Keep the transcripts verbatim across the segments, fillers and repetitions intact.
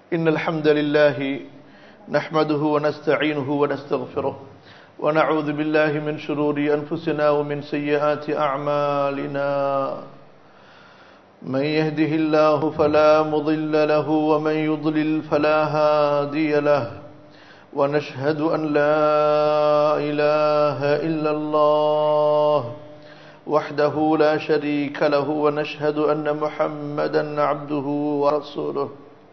إن الحمد لله نحمده ونستعينه ونستغفره ونعوذ بالله من شرور أنفسنا ومن سيئات أعمالنا من يهده الله فلا مضل له ومن يضلل فلا هادي له ونشهد أن لا إله إلا الله وحده لا شريك له ونشهد أن محمدا عبده ورسوله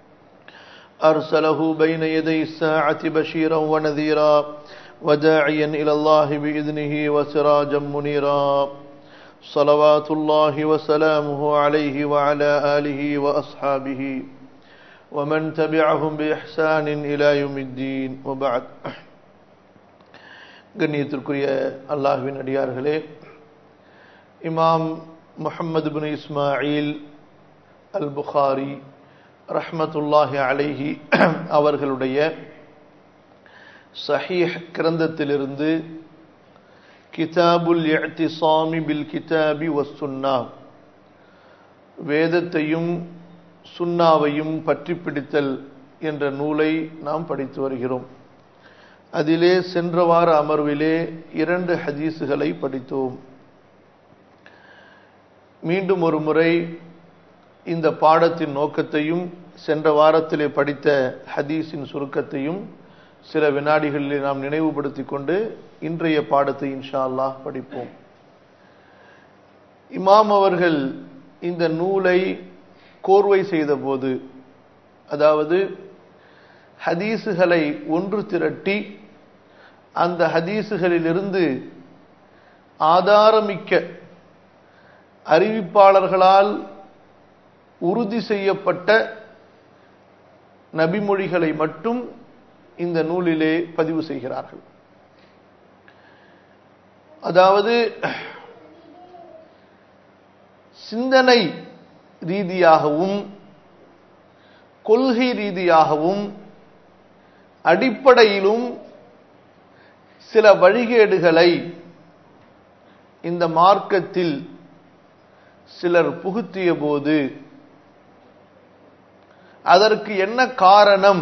أرسله بين يدي الساعة بشيرا ونذيرا وداعيا إلى الله بإذنه وسراجا منيرا صلوات الله وسلامه عليه وعلى آله وأصحابه ومن تبعهم بإحسان إلى يوم الدين وبعد. கண்ணியத்திற்குரிய அல்லாஹ்வின் அடியார்களே, இமாம் முஹம்மது பின் இஸ்மாயில் அல் புகாரி ரஹ்மத்துல்லாஹி அலைஹி அவர்களுடைய சஹீஹ் கிரந்தத்திலிருந்து கிதாபுல் இஅ்திஸாமி பில் கிதாபி வஸ்ஸுன்னா, வேதத்தையும் சுன்னாவையும் பற்றி பிடித்தல் என்ற நூலை நாம் படித்து வருகிறோம். அதிலே சென்ற வார அமர்விலே இரண்டு ஹதீஸுகளை படித்தோம். மீண்டும் ஒரு முறை இந்த பாடத்தின் நோக்கத்தையும் சென்ற வாரத்திலே படித்த ஹதீஸின் சுருக்கத்தையும் சில வினாடிகளில் நாம் நினைவுபடுத்திக் கொண்டு இன்றைய பாடத்தை இன்ஷா அல்லாஹ் படிப்போம். இமாம் அவர்கள் இந்த நூலை கோர்வை செய்த போது, அதாவது ஹதீஸுகளை ஒன்று திரட்டி அந்த ஹதீஸுகளிலிருந்து ஆதாரமிக்க அறிவிப்பாளர்களால் உறுதி செய்யப்பட்ட நபிமொழிகளை மட்டும் இந்த நூலிலே பதிவு செய்கிறார்கள். அதாவது சிந்தனை ரீதியாகவும் கொள்கை ரீதியாகவும் அடிப்படையிலும் சில வழிகேடுகளை இந்த மார்க்கத்தில் சிலர் புகுத்திய போது அதற்கு என்ன காரணம்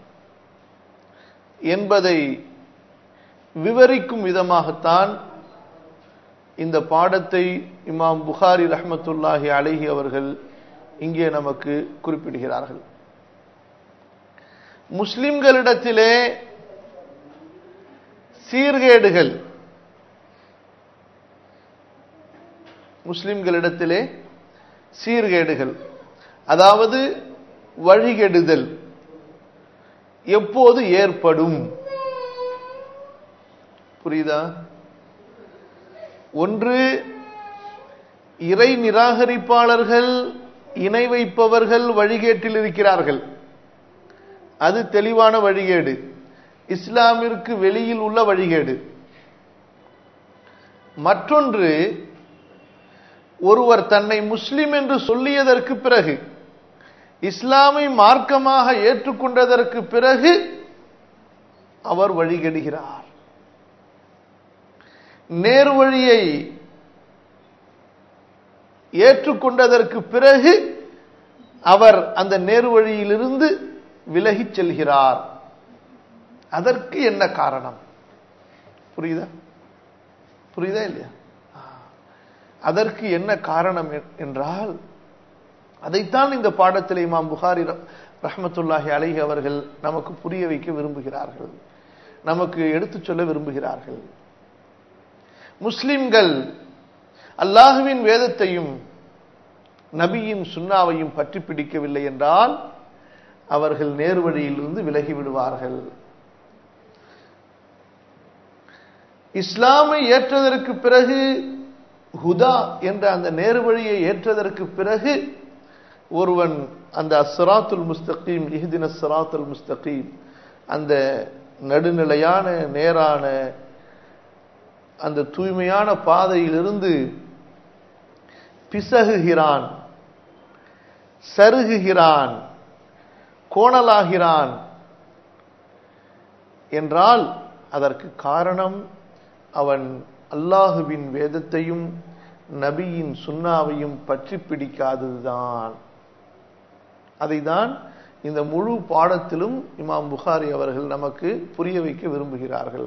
என்பதை விவரிக்கும் விதமாகத்தான் இந்த பாடத்தை இமாம் புகாரி ரஹ்மத்துல்லாஹி அலைஹி அவர்கள் இங்கே நமக்கு குறிப்பிடுகிறார்கள். முஸ்லிம்களிடத்திலே சீர்கேடுகள் முஸ்லிம்களிடத்திலே சீர்கேடுகள் அதாவது வழிகெடுதல் எப்போது ஏற்படும்? புரியுதா? ஒன்று, இறை நிராகரிப்பாளர்கள், இணை வைப்பவர்கள் வழிகேட்டில் இருக்கிறார்கள், அது தெளிவான வழிகேடு, இஸ்லாமிற்கு வெளியில் உள்ள வழிகேடு. மற்றொன்று, ஒருவர் தன்னை முஸ்லிம் என்று சொல்லியதற்கு பிறகு, இஸ்லாமை மார்க்கமாக ஏற்றுக்கொண்டதற்கு பிறகு அவர் வழிகெடுகிறார். நேர்வழியை ஏற்றுக்கொண்டதற்கு பிறகு அவர் அந்த நேர்வழியிலிருந்து விலகிச் செல்கிறார். அதற்கு என்ன காரணம்? புரியுதா? புரியுதா இல்லையா? அதற்கு என்ன காரணம் என்றால், அதைத்தான் இந்த பாடத்தில் இமாம் புகாரி ரஹ்மத்துல்லாஹி அலைஹி அவர்கள் நமக்கு புரிய வைக்க விரும்புகிறார்கள், நமக்கு எடுத்துச் சொல்ல விரும்புகிறார்கள். முஸ்லிம்கள் அல்லாஹுவின் வேதத்தையும் நபியின் சுன்னாவையும் பற்றி பிடிக்கவில்லை என்றால் அவர்கள் நேர்வழியிலிருந்து விலகி விடுவார்கள். இஸ்லாமை ஏற்றதற்கு பிறகு, ஹுதா என்ற அந்த நேர்வழியை ஏற்றதற்கு பிறகு ஒருவன் அந்த அஸ்ஸராத்துல் முஸ்தகீம், இஹ்தினஸ் ஸிராத்துல் முஸ்தகீம், அந்த நடுநிலையான நேரான அந்த தூய்மையான பாதையிலிருந்து பிசகுகிறான், சருகுகிறான், கோணலாகிறான் என்றால் அதற்கு காரணம் அவன் அல்லாஹுவின் வேதத்தையும் நபியின் சுன்னாவையும் பற்றி பிடிக்காததுதான். அதைதான் இந்த முழு பாடத்திலும் இமாம் புகாரி அவர்கள் நமக்கு புரிய வைக்க விரும்புகிறார்கள்.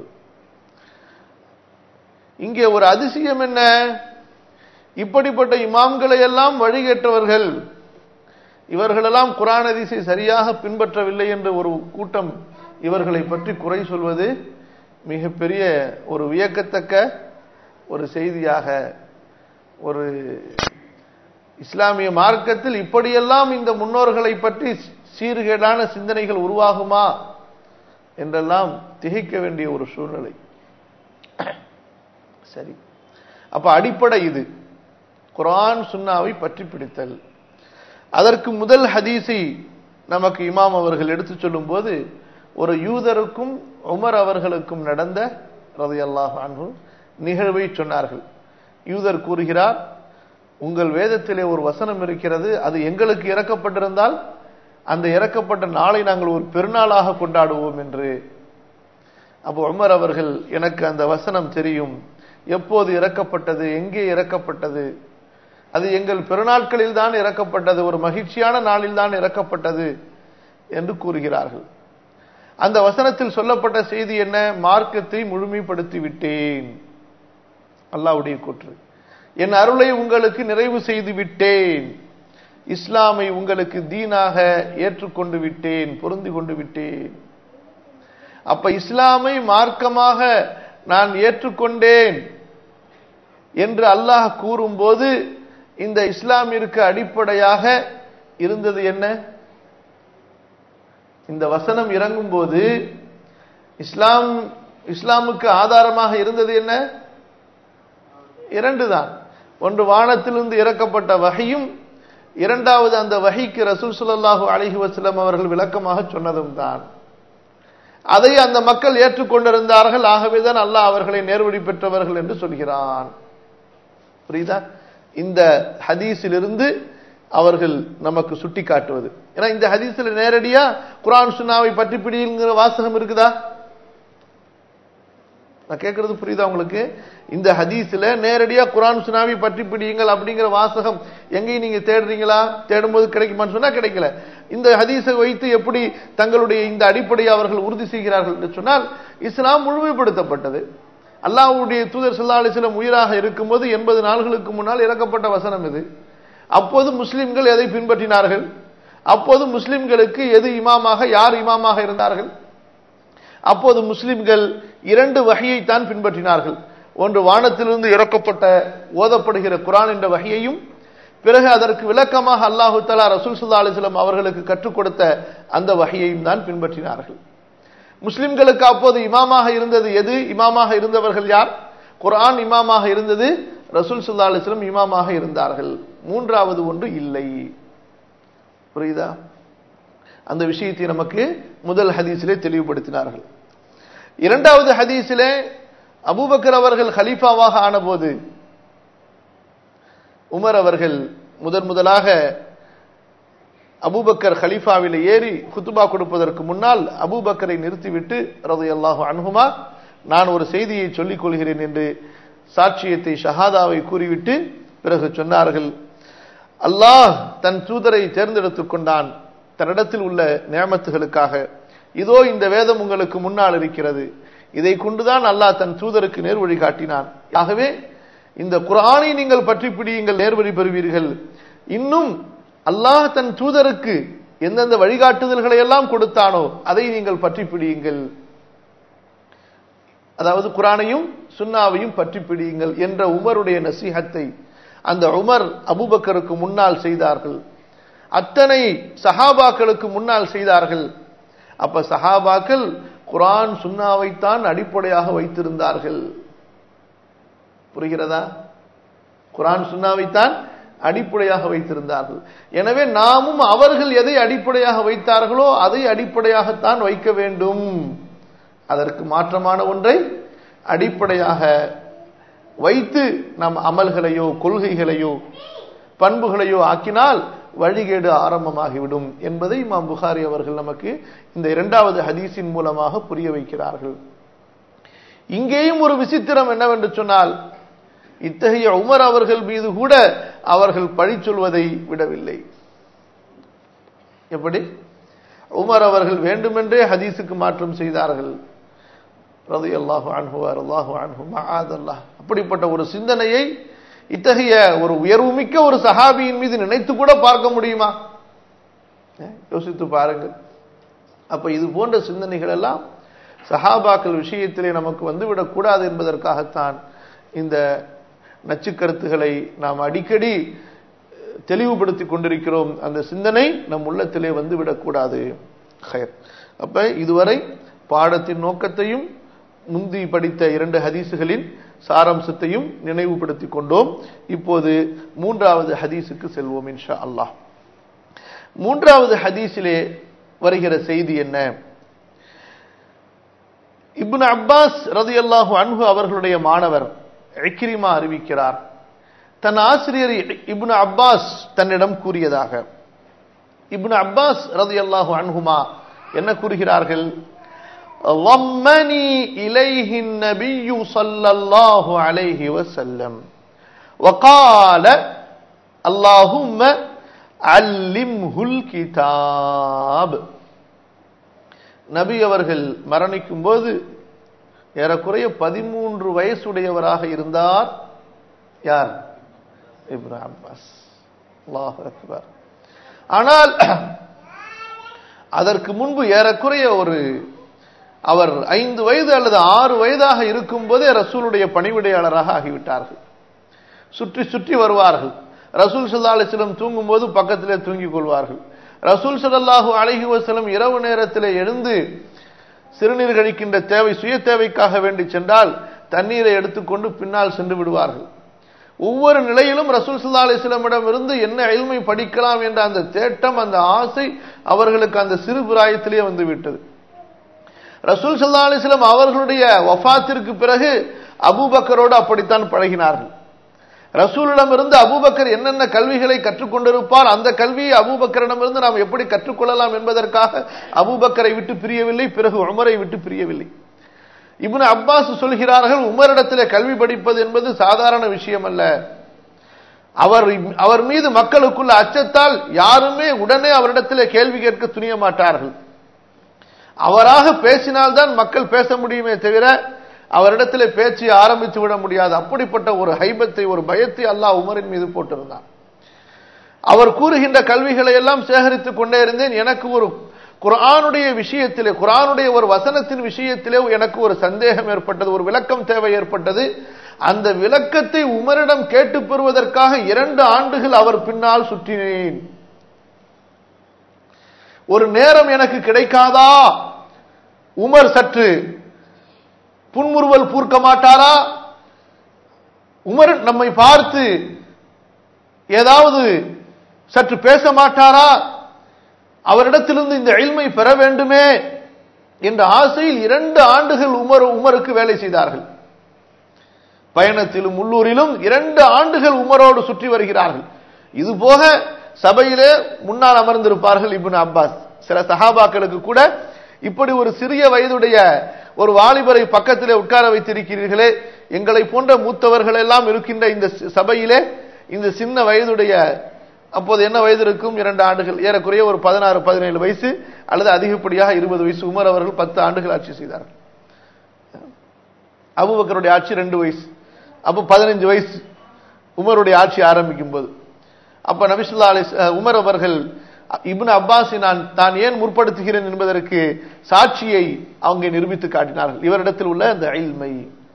இங்கே ஒரு அதிசயம் என்ன? இப்படிப்பட்ட இமாம்களை எல்லாம் வழிகேற்றவர்கள், இவர்களெல்லாம் குர்ஆன் ஹதீஸை சரியாக பின்பற்றவில்லை என்ற ஒரு கூட்டம் இவர்களை பற்றி குறை சொல்வது மிகப்பெரிய ஒரு வியக்கத்தக்க ஒரு செய்தியாக, ஒரு இஸ்லாமிய மார்க்கத்தில் இப்படியெல்லாம் இந்த முன்னோர்களை பற்றி சீர்கேடான சிந்தனைகள் உருவாகுமா என்றெல்லாம் திகைக்க வேண்டிய ஒரு சூழ்நிலை. சரி, அப்ப அடிப்படை இது, குர்ஆன் சுன்னாவை பற்றி பிடித்தல். அதற்கு முதல் ஹதீஸை நமக்கு இமாம் அவர்கள் எடுத்து சொல்லும் போது ஒரு யூதருக்கும் உமர் அவர்களுக்கும் நடந்த ரலியல்லாஹு அன்ஹு நிகழ்வை சொன்னார்கள். யூதர் கூறுகிறார், உங்கள் வேதத்திலே ஒரு வசனம் இருக்கிறது, அது எங்களுக்கு இறக்கப்பட்டிருந்தால் அந்த இறக்கப்பட்ட நாளை நாங்கள் ஒரு பெருநாளாக கொண்டாடுவோம் என்று. அப்போ உமர் அவர்கள், எனக்கு அந்த வசனம் தெரியும், எப்போது இறக்கப்பட்டது, எங்கே இறக்கப்பட்டது, அது எங்கள் பெருநாட்களில் தான் இறக்கப்பட்டது, ஒரு மகிழ்ச்சியான நாளில் தான் இறக்கப்பட்டது என்று கூறுகிறார்கள். அந்த வசனத்தில் சொல்லப்பட்ட செய்தி என்ன? மார்க்கத்தை முழுமைப்படுத்தி விட்டேன், அல்லாஹ்வுடைய கூற்று. என் அருளை உங்களுக்கு நிறைவு செய்து விட்டேன், இஸ்லாமை உங்களுக்கு தீனாக ஏற்றுக்கொண்டு விட்டேன், பொருந்தி கொண்டு விட்டேன். அப்ப இஸ்லாமை மார்க்கமாக நான் ஏற்றுக்கொண்டேன் என்று அல்லாஹ் கூறும்போது இந்த இஸ்லாமிற்கு அடிப்படையாக இருந்தது என்ன? இந்த வசனம் இறங்கும் போது இஸ்லாம் இஸ்லாமுக்கு ஆதாரமாக இருந்தது என்ன? இரண்டு தான். ஒன்று வானத்திலிருந்து இறக்கப்பட்ட வஹியும், இரண்டாவது அந்த வஹிக்கு ரசூல் ஸல்லல்லாஹு அலைஹி வஸல்லம் அவர்கள் விளக்கமாக சொன்னதும் தான். அதை அந்த மக்கள் ஏற்றுக்கொண்டிருந்தார்கள். ஆகவேதான் அல்லாஹ் அவர்களை நேர்வழி பெற்றவர்கள் என்று சொல்கிறான். புரியுதா? இந்த ஹதீஸிலிருந்து அவர்கள் நமக்கு சுட்டி காட்டுவது. ஏன்னா இந்த ஹதீஸ்ல நேரடியா குர்ஆன் சுன்னாவை பற்றி பிடிங்கிற வாசகம் இருக்குதா? நான் கேட்கறது புரியுதா உங்களுக்கு? இந்த ஹதீஸ்ல நேரடியா குர்ஆன் சுன்னாவை பற்றி பிடியுங்கள் அப்படிங்கிற வாசகம் எங்கேயும் நீங்க தேடுறீங்களா? தேடும்போது கிடைக்குமான்னு சொன்னா கிடைக்கல. இந்த ஹதீஸை வைத்து எப்படி தங்களுடைய இந்த அடிப்படையை அவர்கள் உறுதி செய்கிறார்கள் என்று சொன்னால், இஸ்லாம் முழுமைப்படுத்தப்பட்டது. அல்லாஹ்வுடைய தூதர் ஸல்லல்லாஹு அலைஹி வஸல்லம் உயிராக இருக்கும்போது எண்பது நாள்களுக்கு முன்னால் இறக்கப்பட்ட வசனம் இது. அப்போது முஸ்லிம்கள் எதை பின்பற்றினார்கள்? அப்போது முஸ்லிம்களுக்கு எது இமாமாக, யார் இமாமாக இருந்தார்கள்? அப்போது முஸ்லிம்கள் இரண்டு வஹியை தான் பின்பற்றினார்கள். ஒன்று வானத்திலிருந்து இறக்கப்பட்ட ஓதப்படுகிற குர்ஆன் என்ற வஹியையும், பிறகு அதற்கு விளக்கமாக அல்லாஹு தஆலா ரசூல் ஸல்லல்லாஹு அலைஹி வஸல்லம் அவர்களுக்கு கற்றுக் கொடுத்த அந்த வஹியையும் தான் பின்பற்றினார்கள். முஸ்லிம்களுக்கு அப்போது இமாமாக இருந்தது எது? இமாமாக இருந்தவர்கள் யார்? குர்ஆன் இமாமாக இருந்தது, ரசூல் ஸல்லல்லாஹு அலைஹி வஸல்லம் இமாமாக இருந்தார்கள். மூன்றாவது ஒன்று இல்லை. புரியுதா? அந்த விஷயத்தை நமக்கு முதல் ஹதீஸிலே தெளிவுபடுத்தினார்கள். இரண்டாவது ஹதீஸிலே அபூபக்கர் அவர்கள் கலீஃபாவாக ஆனபோது உமர் அவர்கள் முதன் முதலாக அபூபக்கர் கலீஃபாவில் ஏறி குத்துபா கொடுப்பதற்கு முன்னால் அபூபக்கரை நிறுத்திவிட்டு ரலியல்லாஹு அன்ஹுமா, நான் ஒரு செய்தியை சொல்லிக் கொள்கிறேன் என்று சாட்சியத்தை ஷஹாதாவை கூறிவிட்டு பிறகு சொன்னார்கள், அல்லாஹ் தன் தூதரை தேர்ந்தெடுத்துக் கொண்டான் தன்னிடத்தில் உள்ள நியமத்துகளுக்காக. இதோ இந்த வேதம் உங்களுக்கு முன்னால் இருக்கிறது, இதை கொண்டுதான் அல்லாஹ் தன் தூதருக்கு நேர்வழி காட்டினான். ஆகவே இந்த குர்ஆனை நீங்கள் பற்றி பிடியுங்கள், நேர்வழி பெறுவீர்கள். இன்னும் அல்லாஹ் தன் தூதருக்கு எந்தெந்த வழிகாட்டுதல்களை எல்லாம் கொடுத்தானோ அதை நீங்கள் பற்றி பிடியுங்கள். அதாவது குர்ஆனையும் சுன்னாவையும் பற்றி பிடியுங்கள் என்ற உமருடைய நசீஹத்தை அந்த உமர் அபூபக்கருக்கு முன்னால் செய்தார்கள். அத்தனை சஹாபாக்களுக்கு முன்னால் செய்தார்கள். அப்ப சஹாபாக்கள் குர்ஆன் சுன்னாவைத்தான் அடிப்படையாக வைத்திருந்தார்கள். புரிகிறதா? குர்ஆன் சுன்னாவைத்தான் அடிப்படையாக வைத்திருந்தார்கள். எனவே நாமும் அவர்கள் எதை அடிப்படையாக வைத்தார்களோ அதை அடிப்படையாகத்தான் வைக்க வேண்டும். அதற்கு மாற்றமான ஒன்றை அடிப்படையாக வைத்து நம் அமல்களையோ கொள்கைகளையோ பண்புகளையோ ஆக்கினால் வழிகேடு ஆரம்பமாகிவிடும் என்பதை இமாம் புகாரி அவர்கள் நமக்கு இந்த இரண்டாவது ஹதீஸின் மூலமாக புரிய வைக்கிறார்கள். இங்கேயும் ஒரு விசித்திரம் என்னவென்று சொன்னால், இத்தகைய உமர் அவர்கள் மீது கூட அவர்கள் பழி சொல்வதை விடவில்லை. எப்படி? உமர் அவர்கள் வேண்டுமென்றே ஹதீஸுக்கு மாற்றம் செய்தார்கள். ரலியல்லாஹு அன்ஹு வஅல்லாஹு அன்ஹு மஆதல்லாஹ். அப்படிப்பட்ட ஒரு சிந்தனையை இத்தகைய ஒரு உயர்வுமிக்க ஒரு சஹாபியின் மீது நினைத்து கூட பார்க்க முடியுமா? யோசித்து பாருங்கள். அப்ப இது போன்ற சிந்தனைகள் எல்லாம் சஹாபாக்கள் விஷயத்திலே நமக்கு வந்துவிடக் கூடாது என்பதற்காகத்தான் இந்த நச்சு கருத்துக்களை நாம் அடிக்கடி தெளிவுபடுத்திக் கொண்டிருக்கிறோம். அந்த சிந்தனை நம் உள்ளத்திலே வந்துவிடக் கூடாது. அப்ப இதுவரை பாடத்தின் நோக்கத்தையும் முந்தி படித்த இரண்டு ஹதீசுகளின் சாராம்சத்தையும் நினைவுபடுத்திக் கொண்டோம். இப்போது மூன்றாவது ஹதீஸுக்கு செல்வோம் இன்ஷா அல்லாஹ். மூன்றாவது ஹதீஸிலே வருகிற செய்தி என்ன? இப்னு அப்பாஸ் ரலியல்லாஹு அன்ஹு அவர்களுடைய மாணவர் இக்ரிமா அறிவிக்கிறார், தன் ஆசிரியர் இப்னு அப்பாஸ் தன்னிடம் கூறியதாக. இப்னு அப்பாஸ் ரலியல்லாஹு அன்ஹுமா என்ன கூறுகிறார்கள்? ضمني إليه النبي صلى الله عليه وسلم وقال اللهم علمه الكتاب. நபி அவர்கள் மரணிக்கும் போது ஏறக்குறைய பதிமூன்று வயசுடையவராக இருந்தார். யார்? Ibn Abbas. அல்லாஹு அக்பர். ஆனால் அதற்கு முன்பு ஏறக்குறைய ஒரு அவர் ஐந்து வயது அல்லது ஆறு வயதாக இருக்கும் போதே ரசூலுடைய பணிவிடையாளராக ஆகிவிட்டார்கள். சுற்றி சுற்றி வருவார்கள். ரசூல் ஸல்லல்லாஹு அலைஹி வஸல்லம் தூங்கும் போது பக்கத்திலே தூங்கிக் கொள்வார்கள். ரசூல் ஸல்லல்லாஹு அலைஹி வஸல்லம் இரவு நேரத்திலே எழுந்து சிறுநீர் கழிக்கின்ற தேவை சுய தேவைக்காக வேண்டி சென்றால் தண்ணீரை எடுத்துக்கொண்டு பின்னால் சென்று விடுவார்கள். ஒவ்வொரு நிலையிலும் ரசூல் ஸல்லல்லாஹு அலைஹி வஸல்லம் இருந்து என்ன இல்மை படிக்கலாம் என்ற அந்த தேட்டம், அந்த ஆசை அவர்களுக்கு அந்த சிறு பிராயத்திலே வந்து விட்டது. ரசூல் ஸல்லல்லாஹு அலைஹி வஸல்லம் அவர்களுடைய வஃபாத்திற்கு பிறகு அபூபக்கரோடு அப்படித்தான் பழகினார்கள். ரசூலிடமிருந்து அபூபக்கர் என்னென்ன கல்விகளை கற்றுக்கொண்டிருப்பார், அந்த கல்வியை அபூபக்கரிடமிருந்து நாம் எப்படி கற்றுக்கொள்ளலாம் என்பதற்காக அபூபக்கரை விட்டு பிரியவில்லை, பிறகு உமரை விட்டு பிரியவில்லை. இப்னு அப்பாஸ் சொல்கிறார்கள், உமரிடத்திலே கல்வி படிப்பது என்பது சாதாரண விஷயம் அல்ல. அவர் அவர் மீது மக்களுக்குள்ள அச்சத்தால் யாருமே உடனே அவரிடத்திலே கேள்வி கேட்க துணிய மாட்டார்கள். அவராக பேசினால்தான் மக்கள் பேச முடியுமே தவிர அவரிடத்திலே பேச்சு ஆரம்பித்து விட முடியாது. அப்படிப்பட்ட ஒரு ஹைபத்தை, ஒரு பயத்தை அல்லாஹ் உமரின் மீது போட்டிருந்தார். அவர் கூறுகின்ற கல்விகளை எல்லாம் சேகரித்துக் கொண்டே இருந்தேன். எனக்கு ஒரு குர்ஆனுடைய விஷயத்திலே, குர்ஆனுடைய ஒரு வசனத்தின் விஷயத்திலே எனக்கு ஒரு சந்தேகம் ஏற்பட்டது, ஒரு விளக்கம் தேவை ஏற்பட்டது. அந்த விளக்கத்தை உமரிடம் கேட்டு பெறுவதற்காக இரண்டு ஆண்டுகள் அவர் பின்னால் சுற்றினேன். ஒரு நேரம் எனக்கு கிடைக்காதா? உமர் சற்று புன்முறுவல் பூர்க்க மாட்டாரா? உமர் நம்மை பார்த்து ஏதாவது சற்று பேச மாட்டாரா? அவரிடத்திலிருந்து இந்த இல்மை பெற வேண்டுமே என்ற ஆசையில் இரண்டு ஆண்டுகள் உமர் உமருக்கு வேலை செய்தார்கள். பயணத்திலும் உள்ளூரிலும் இரண்டு ஆண்டுகள் உமரோடு சுற்றி வருகிறார்கள். இது போக சபையிலே முன்னால் அமர்ந்திருப்பார்கள் இப்னு அப்பாஸ். சில சஹாபாக்களுக்கு கூட இப்படி ஒரு சிறிய வயதுடைய ஒரு வாலிபரை பக்கத்திலே உட்கார வைத்திருக்கிறீர்களே, எங்களை போன்ற மூத்தவர்கள் எல்லாம் இருக்கின்ற இந்த சபையிலே இந்த சின்ன வயதுடைய, அப்போது என்ன வயது இருக்கும்? இரண்டு ஆண்டுகள், ஏறக்குறைய ஒரு பதினாறு பதினேழு வயசு அல்லது அதிகப்படியாக இருபது வயசு. உமர் அவர்கள் பத்து ஆண்டுகள் ஆட்சி செய்தார்கள். அபூபக்கருடைய ஆட்சி ரெண்டு வயசு, அப்போ பதினஞ்சு வயசு உமருடைய ஆட்சி ஆரம்பிக்கும் போது. அப்ப நபி ஸல்லல்லாஹு அலைஹி வஸல்லம் உமர் அவர்கள் இப்னு அப்பாஸை நான் தான் ஏன் முற்படுத்துகிறேன் என்பதற்கு சாட்சியை அவங்க நிரூபித்து காட்டினார்கள், இவரிடத்தில் உள்ள அந்த இல்மை.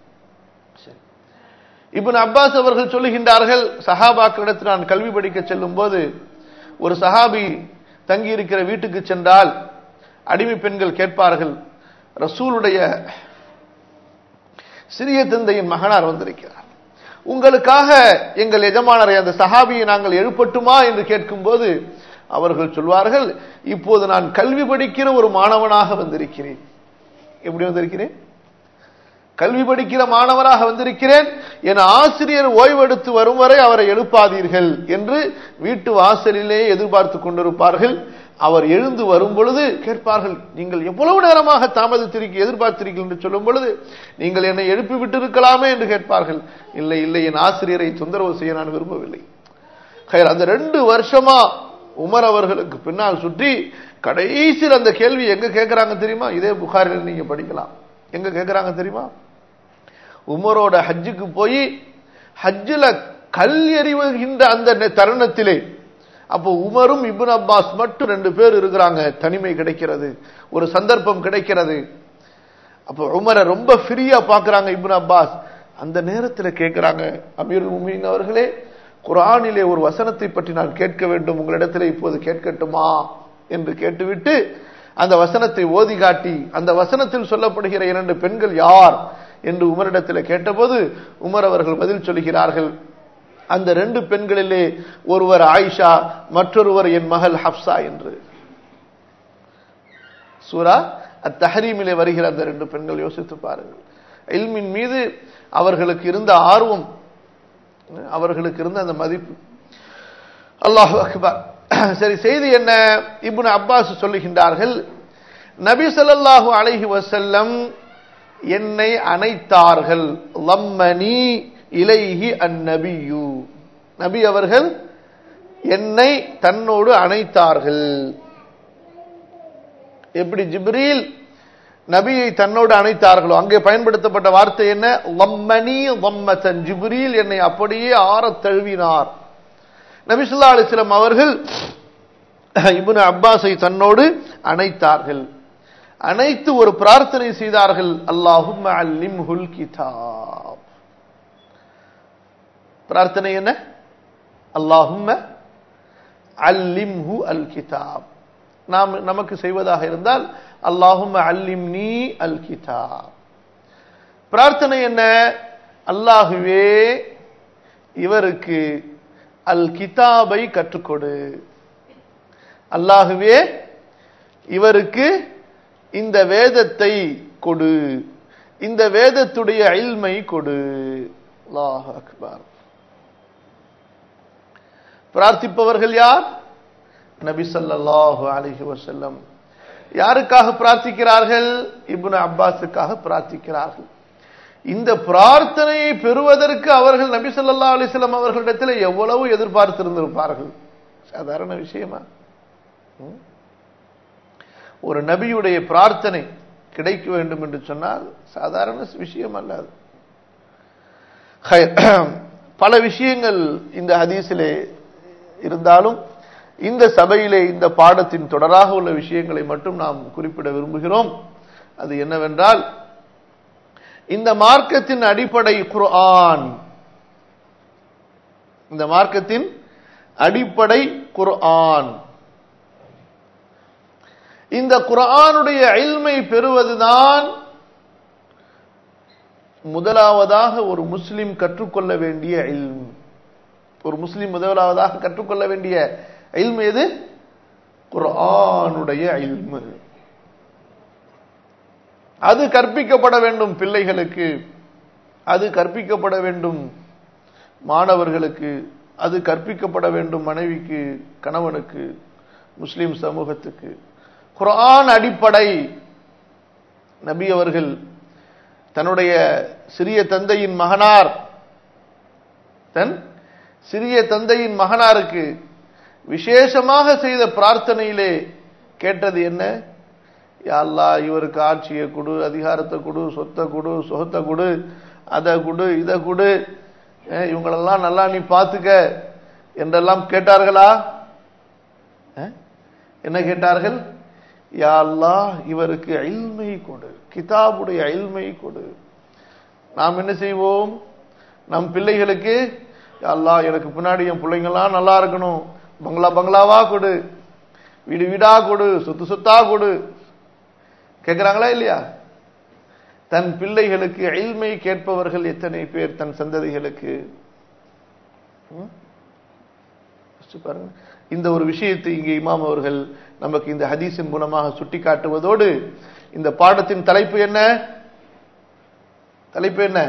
இப்னு அப்பாஸ் அவர்கள் சொல்லுகின்றார்கள், சஹாபாக்களிடத்தில் நான் கல்வி படிக்க செல்லும் போது ஒரு சஹாபி தங்கி இருக்கிற வீட்டுக்கு சென்றால் அடிமை பெண்கள் கேட்பார்கள், ரசூலுடைய சிறிய தந்தையின் மகனார் வந்திருக்கிறார், உங்களுக்காக எங்கள் எஜமானரை அந்த சஹாபியை நாங்கள் எழுப்பட்டுமா என்று கேட்கும் போது அவர்கள் சொல்வார்கள், இப்போது நான் கல்வி படிக்கிற ஒரு மாணவனாக வந்திருக்கிறேன். எப்படி வந்திருக்கிறேன்? கல்வி படிக்கிற மாணவராக வந்திருக்கிறேன். என் ஆசிரியர் ஓய்வெடுத்து வரும் வரை அவரை எழுப்பாதீர்கள் என்று வீட்டு வாசலிலே எதிர்பார்த்து கொண்டிருப்பார்கள். அவர் எழுந்து வரும் பொழுது கேட்பார்கள், நீங்கள் எவ்வளவு நேரமாக தாமதித்திருக்க எதிர்பார்த்திருக்கீர்கள் என்று சொல்லும் பொழுது, நீங்கள் என்னை எழுப்பி விட்டிருக்கலாமே என்று கேட்பார்கள். இல்லை இல்லை, என் ஆசிரியரை தொந்தரவு செய்ய நான் விரும்பவில்லை. அந்த ரெண்டு வருஷமா உமர் அவர்களுக்கு பின்னால் சுற்றி கடைசியில் அந்த கேள்வி எங்க கேட்கிறாங்க தெரியுமா? இதே புகாரில் நீங்க படிக்கலாம். எங்க கேட்கிறாங்க தெரியுமா? உமரோட ஹஜ்ஜுக்கு போய் ஹஜ்ஜில கல் எறிவுகின்ற அந்த தருணத்திலே, அப்போ உமரும் இப்னு அப்பாஸ் மட்டும் ரெண்டு பேர் இருக்கிறாங்க. தனிமை கிடைக்கிறது, ஒரு சந்தர்ப்பம் கிடைக்கிறது. அப்போ உமரை ரொம்ப ஃப்ரீயா பாக்குறாங்க இப்னு அப்பாஸ். அந்த நேரத்தில் கேட்கிறாங்க, அமீருல் முஃமினீன் அவர்களே, குர்ஆனிலே ஒரு வசனத்தை பற்றி நான் கேட்க வேண்டும், உங்களிடத்தில் இப்போது கேட்கட்டுமா என்று கேட்டுவிட்டு அந்த வசனத்தை ஓதி காட்டி, அந்த வசனத்தில் சொல்லப்படுகிற இரண்டு பெண்கள் யார் என்று உமரிடத்தில் கேட்டபோது உமர் அவர்கள் பதில் சொல்கிறார்கள், அந்த ரெண்டு பெண்களிலே ஒருவர் ஆயிஷா, மற்றொருவர் என் மகள் ஹப்சா என்று. சூரா அத்-தஹ்ரீமிலே வருகிற அந்த ரெண்டு பெண்கள். யோசித்து பாருங்கள், இல்மின் மீது அவர்களுக்கு இருந்த ஆர்வம், அவர்களுக்கு இருந்த அந்த மதிப்பு. அல்லாஹு அக்பர். சரி, செய்தி என்ன? இப்னு அப்பாஸ் சொல்லுகின்றார்கள், நபி ஸல்லல்லாஹு அலைஹி வஸல்லம் என்னை அணைத்தார்கள். லம்மனி இலைஹி அந்நபியு, நபி அவர்கள் என்னை தன்னோடு அணைத்தார்கள். எப்படி ஜிப்ரீல் நபியை தன்னோடு அணைத்தார்களோ, அங்கே பயன்படுத்தப்பட்ட வார்த்தை என்ன? லம்மனி லம்மத்தன், ஜிப்ரீல் என்னை அப்படியே ஆறத் தழுவினார். நபி ஸல்லல்லாஹு அலைஹி வஸல்லம் அவர்கள் இப்னு அப்பாஸை தன்னோடு அணைத்தார்கள். அனைத்து ஒரு பிரார்த்தனை செய்தார்கள், அல்லாஹும்ம அல்லிம்ஹுல் கிதாப். பிரார்த்தனை என்ன? அல்லாஹும்ம அல்லிம்ஹு அல் கிதாப். நாம் நமக்கு செய்வதாக இருந்தால் அல்லாஹும்ம அல்லிம்னி அல் கிதாப். பிரார்த்தனை என்ன? அல்லாஹுவே இவருக்கு அல் கிதாபை கற்றுக்கொடு, அல்லாஹுவே இவருக்கு இந்த வேதத்தை கொடு, இந்த வேதத்துடைய இல்மை கொடு. அல்லாஹு அக்பர். பிரார்த்திப்பவர்கள் யார்? நபி ஸல்லல்லாஹு அலைஹி வஸல்லம். யாருக்காக பிரார்த்திக்கிறார்கள்? இப்னு அப்பாஸுக்காக பிரார்த்திக்கிறார்கள். இந்த பிரார்த்தனையை பெறுவதற்கு அவர்கள் நபி ஸல்லல்லாஹு அலைஹி வஸல்லம் அவர்களிடத்தில் எவ்வளவு எதிர்பார்த்திருந்திருப்பார்கள். சாதாரண விஷயமா? ஒரு நபியுடைய பிரார்த்தனை கிடைக்க வேண்டும் என்று சொன்னால் சாதாரண விஷயம் அல்ல. பல விஷயங்கள் இந்த ஹதீஸிலே இருந்தாலும் இந்த சபையிலே இந்த பாடத்தின் தொடராக உள்ள விஷயங்களை மட்டும் நாம் குறிப்பிட விரும்புகிறோம். அது என்னவென்றால், இந்த மார்க்கத்தின் அடிப்படை குர்ஆன். இந்த மார்க்கத்தின் அடிப்படை குர்ஆன். இந்த குர்ஆனுடைய இல்மை பெறுவதுதான் முதலாவதாக ஒரு முஸ்லிம் கற்றுக்கொள்ள வேண்டிய இல்ம். ஒரு முஸ்லிம் முதலாவதாக கற்றுக்கொள்ள வேண்டிய இல்ம் எது? குர்ஆனுடைய இல்மு. அது கற்பிக்கப்பட வேண்டும் பிள்ளைகளுக்கு, அது கற்பிக்கப்பட வேண்டும் மாணவர்களுக்கு, அது கற்பிக்கப்பட வேண்டும் மனைவிக்கு, கணவனுக்கு, முஸ்லிம் சமூகத்துக்கு. குர்ஆன் அடிப்படை. நபி அவர்கள் தன்னுடைய சிறிய தந்தையின் மகனார் தன் சிறிய தந்தையின் மகனாருக்கு விசேஷமாக செய்த பிரார்த்தனையிலே கேட்டது என்ன? யா அல்லாஹ், இவருக்கு ஆட்சியை கொடு, அதிகாரத்தை கொடு, சொத்தை கொடு, சொகத்தை கொடு, அதை கொடு, இதை கொடு, இவங்களெல்லாம் நல்லா நீ பார்த்துக்க என்றெல்லாம் கேட்டார்களா? என்ன கேட்டார்கள்? யா அல்லாஹ், இவருக்கு இல்மை கொடு, கிதாபுடைய இல்மை கொடு. நாம் என்ன செய்வோம்? நம் பிள்ளைகளுக்கு, யா அல்லாஹ், எனக்கு பின்னாடி என் பிள்ளைங்கெல்லாம் நல்லா இருக்கணும், பங்களா பங்களாவா கொடு, வீடு வீடா கொடு, சொத்து சொத்தா கொடு கேட்கிறாங்களா இல்லையா? தன் பிள்ளைகளுக்கு இல்மை கேட்பவர்கள் எத்தனை பேர் தன் சந்ததிகளுக்கு? பாருங்க. இந்த ஒரு விஷயத்தை இங்கே இமாம் அவர்கள் நமக்கு இந்த ஹதீஸின் மூலமாக சுட்டி காட்டுவதோடு, இந்த பாடத்தின் தலைப்பு என்ன? தலைப்பு என்ன?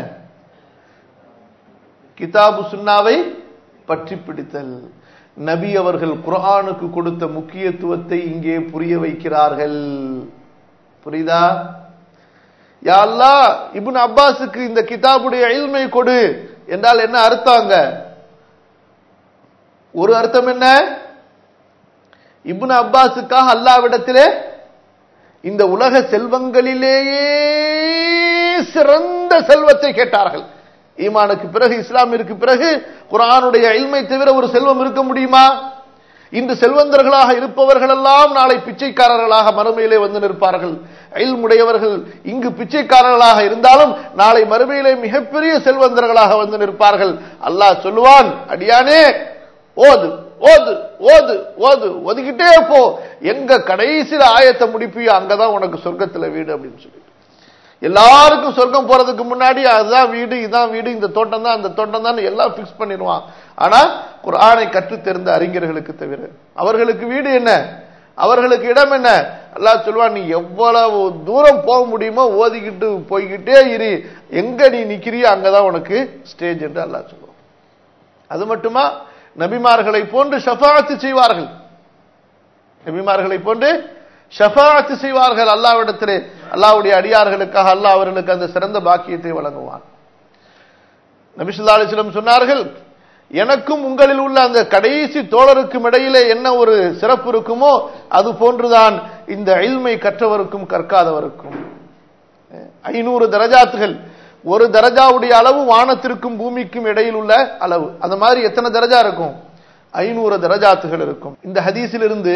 கிதாபு சுன்னாவை பற்றி பிடித்தல். நபி அவர்கள் குர்ஆனுக்கு கொடுத்த முக்கியத்துவத்தை இங்கே புரிய வைக்கிறார்கள். புரியுதா? யா அல்லாஹ், இப்னு அப்பாஸுக்கு இந்த கிதாபுடைய இல்மை கொடு என்றால் என்ன அர்த்தம்? ஒரு அர்த்தம் என்ன? இப்னு அப்பாஸுக்காக அல்லாஹ்விடத்திலே இந்த உலக செல்வங்களிலேயே சிறந்த செல்வத்தை கேட்டார்கள். ஈமானுக்கு பிறகு, இஸ்லாமிற்கு பிறகு குர்ஆனுடைய இல்மை தவிர ஒரு செல்வம் இருக்க முடியுமா? இன்று செல்வந்தர்களாக இருப்பவர்கள் எல்லாம் நாளை பிச்சைக்காரர்களாக மறுமையிலே வந்து நிற்பார்கள். இல்முடையவர்கள் இங்கு பிச்சைக்காரர்களாக இருந்தாலும் நாளை மறுமையிலே மிகப்பெரிய செல்வந்தர்களாக வந்து நிற்பார்கள். அல்லாஹ் சொல்லுவான், அடியானே ஓது ஓது ஓது ஓது ஒதுக்கிட்டே போ, எங்க கடைசியில ஆயத்தை முடிப்பியோ அங்கதான் உனக்கு சொர்க்கத்துல வீடு அப்படின்னு சொல்லி. எல்லாருக்கும் சொர்க்கம் போறதுக்கு முன்னாடி அதுதான் வீடு, இதான் வீடு, இந்த தோட்டம் தான், அந்த தோட்டம் தான் எல்லாம் பிக்ஸ் பண்ணிடுவான். ஆனா குர்ஆனை கற்று தெரிந்த அறிஞர்களுக்கு தவிர அவர்களுக்கு வீடு என்ன, அவர்களுக்கு இடம் என்ன? அல்லாஹ் சொல்வான், நீ எவ்வளவு தூரம் போக முடியுமோ ஓதிக்கிட்டு போய்கிட்டே இரு, எங்க நீ நிக்கிறியோ அங்கதான் உனக்கு ஸ்டேஜ் என்று அல்லாஹ் சொல்லுவான். அது மட்டுமா, நபிமார்களை போன்று ஷஃபாஅத் செய்வார்கள். நபிமார்களை போன்று ஷஃபாஅத் செய்வார்கள் அல்லாஹ்விடத்திலே. அல்லாஹ்வுடைய அடியார்களுக்காக அல்லாஹ் அவர்களுக்கு அந்த சிறந்த பாக்கியத்தை வழங்குவான். நபி ஸல்லல்லாஹு அலைஹி வஸல்லம் சொன்னார்கள், எனக்கும் உங்களில் உள்ள அந்த கடைசி தோழருக்கும் இடையிலே என்ன ஒரு சிறப்பு இருக்குமோ அது போன்றுதான் இந்த இல்மை கற்றவருக்கும் கற்காதவருக்கும். ஐநூறு தரஜாத்துகள், ஒரு தரஜாவுடைய அளவு வானத்திற்கும் பூமிக்கும் இடையில் உள்ள அளவு. அந்த மாதிரி எத்தனை தரஜா இருக்கும்? ஐநூறு தரஜாத்துகள் இருக்கும். இந்த ஹதீஸில் இருந்து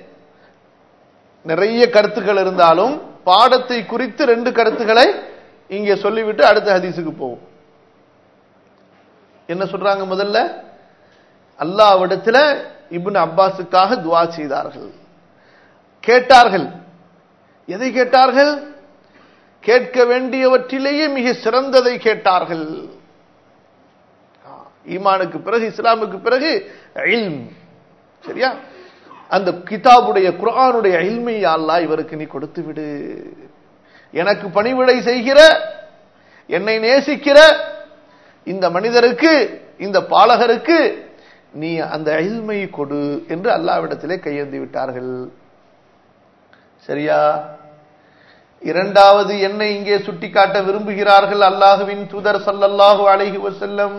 நிறைய கருத்துக்கள் இருந்தாலும் பாடத்தை குறித்து ரெண்டு கருத்துக்களை இங்கே சொல்லிவிட்டு அடுத்த ஹதீஸுக்கு போவோம். என்ன சொல்றாங்க? முதல்ல அல்லாஹ்விடத்தில் இப்னு அப்பாஸுக்காக துஆ செய்தார்கள், கேட்டார்கள். எதை கேட்டார்கள்? கேட்க வேண்டியவற்றிலேயே மிக சிறந்ததை கேட்டார்கள். ஈமானுக்கு பிறகு, இஸ்லாமுக்கு பிறகு இல்ம். சரியா? அந்த கிதாபுடைய குர்ஆனுடைய இல்மை அல்லாஹ் இவருக்கு நீ கொடுத்து விடு. எனக்கு பணிவிடை செய்கிற, என்னை நேசிக்கிற இந்த மனிதருக்கு, இந்த பாலகருக்கு நீ அந்த இல்மை கொடு என்று அல்லாஹ்விடத்திலே கையேந்தி விட்டார்கள். சரியா? இரண்டாவது என்னை இங்கே சுட்டிக்காட்ட விரும்புகிறார்கள் அல்லாஹ்வின் தூதர் ஸல்லல்லாஹு அலைஹி வஸல்லம்.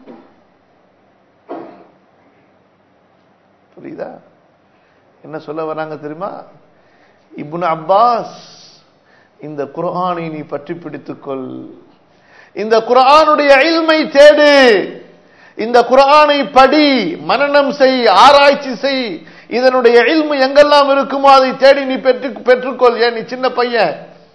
புரியுதா என்ன சொல்ல வராங்க தெரியுமா? இப்னு அப்பாஸ், இந்த குர்ஆனை நீ பற்றி பிடித்துக்கொள், இந்த குர்ஆனுடைய இல்மை தேடு, இந்த குர்ஆனை படி, மனனம் செய், ஆராய்ச்சி செய், இதனுடைய இல்மு எங்கெல்லாம் இருக்குமோ அதை தேடி நீ பெற்று பெற்றுக்கொள். ஏன் நீ சின்ன பையன்?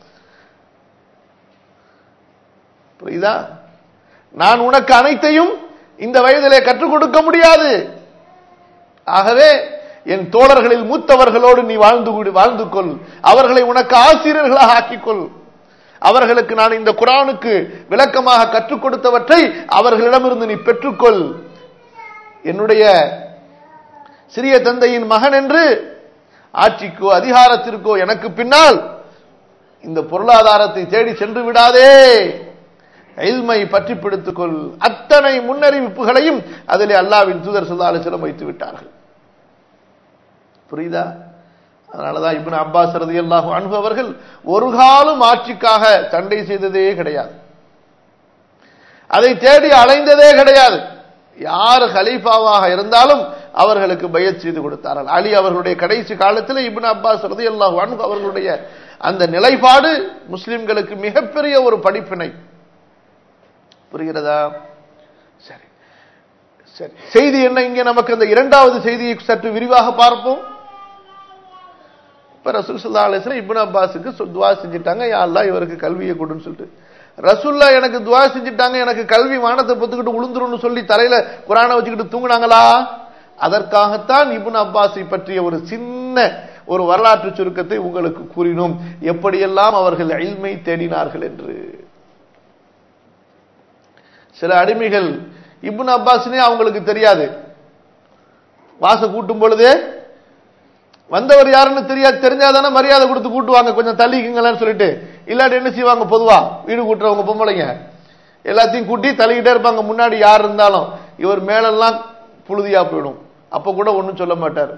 புரியுதா? நான் உனக்கு அனைத்தையும் இந்த வயதிலே கற்றுக் கொடுக்க முடியாது. ஆகவே என் தோழர்களில் மூத்தவர்களோடு நீ வாழ்ந்து வாழ்ந்து கொள், அவர்களை உனக்கு ஆசிரியர்களாக ஆக்கிக்கொள், அவர்களுக்கு நான் இந்த குர்ஆனுக்கு விளக்கமாக கற்றுக் கொடுத்தவற்றை அவர்களிடமிருந்து நீ பெற்றுக்கொள். என்னுடைய சிறிய தந்தையின் மகன் என்று ஆட்சிக்கோ அதிகாரத்திற்கோ எனக்கு பின்னால் இந்த பொருளாதாரத்தை தேடி சென்று விடாதே, இல்மை பற்றி பிடித்துக்கொள். அத்தனை முன்னறிவிப்புகளையும் அதிலே அல்லாஹ்வின் தூதர் ஸல்லல்லாஹு அலைஹி வஸல்லம் வைத்து விட்டார்கள். புரியுதா? அதனாலதான் இப்னு அப்பாஸ் ரலியல்லாஹு அன்ஹு அவர்கள் ஒரு காலம் ஆட்சிக்காக சண்டை செய்ததே கிடையாது, அதை தேடி அலைந்ததே கிடையாது. யார் கலீஃபாவாக இருந்தாலும் அவர்களுக்கு பைஅத் செய்து கொடுத்தார்கள். அலி அவர்களுடைய கடைசி காலத்தில் இப்னு அப்பாஸ் ரலியல்லாஹு அன்ஹு அவர்களுடைய அந்த நிலைப்பாடு முஸ்லிம்களுக்கு மிகப்பெரிய ஒரு படிப்பினை. புரிகிறதா? சரி சரி செய்தி என்ன இங்கே நமக்கு? அந்த இரண்டாவது செய்தியை சற்று விரிவாக பார்ப்போம். இப்ப ரசூல் ஸல்லல்லாஹு அலைஹி வஸல்லம் இப்னு அப்பாஸுக்கு துஆ செஞ்சிட்டாங்க, யா அல்லாஹ் இவருக்கு கல்வியை கொடுன்னு சொல்லிட்டு. ரசூலுல்லாஹ் எனக்கு துஆ செஞ்சிட்டாங்க, எனக்கு கல்வி வானத்தை பொத்துக்கிட்டு உளுந்துருன்னு சொல்லி தலையில குர்ஆனை வச்சுக்கிட்டு தூங்குனாங்களா? அதற்காகத்தான் இப்னு அப்பாஸை பற்றிய ஒரு சின்ன ஒரு வரலாற்று சுருக்கத்தை உங்களுக்கு கூறினோம், எப்படியெல்லாம் அவர்கள் இல்மை தேடினார்கள் என்று. சில அடிமைகள் இப்னு அப்பாஸ்னே அவங்களுக்கு தெரியாது, வாச கூட்டும் பொழுதே வந்தவர் யாருன்னு தெரியாது, தெரிஞ்சாதானே மரியாதை கொடுத்து கூட்டுவாங்க, கொஞ்சம் தள்ளிக்குங்களான்னு சொல்லிட்டு. இல்லாட்டி என்ன செய்வாங்க? பொதுவா வீடு கூட்டுறவங்க பொம்பளைங்க எல்லாத்தையும் கூட்டி தள்ளிக்கிட்டே இருப்பாங்க. முன்னாடி யார் இருந்தாலும் இவர் மேலெல்லாம் புழுதியா போயிடும். அப்ப கூட ஒன்னும் சொல்ல மாட்டார்.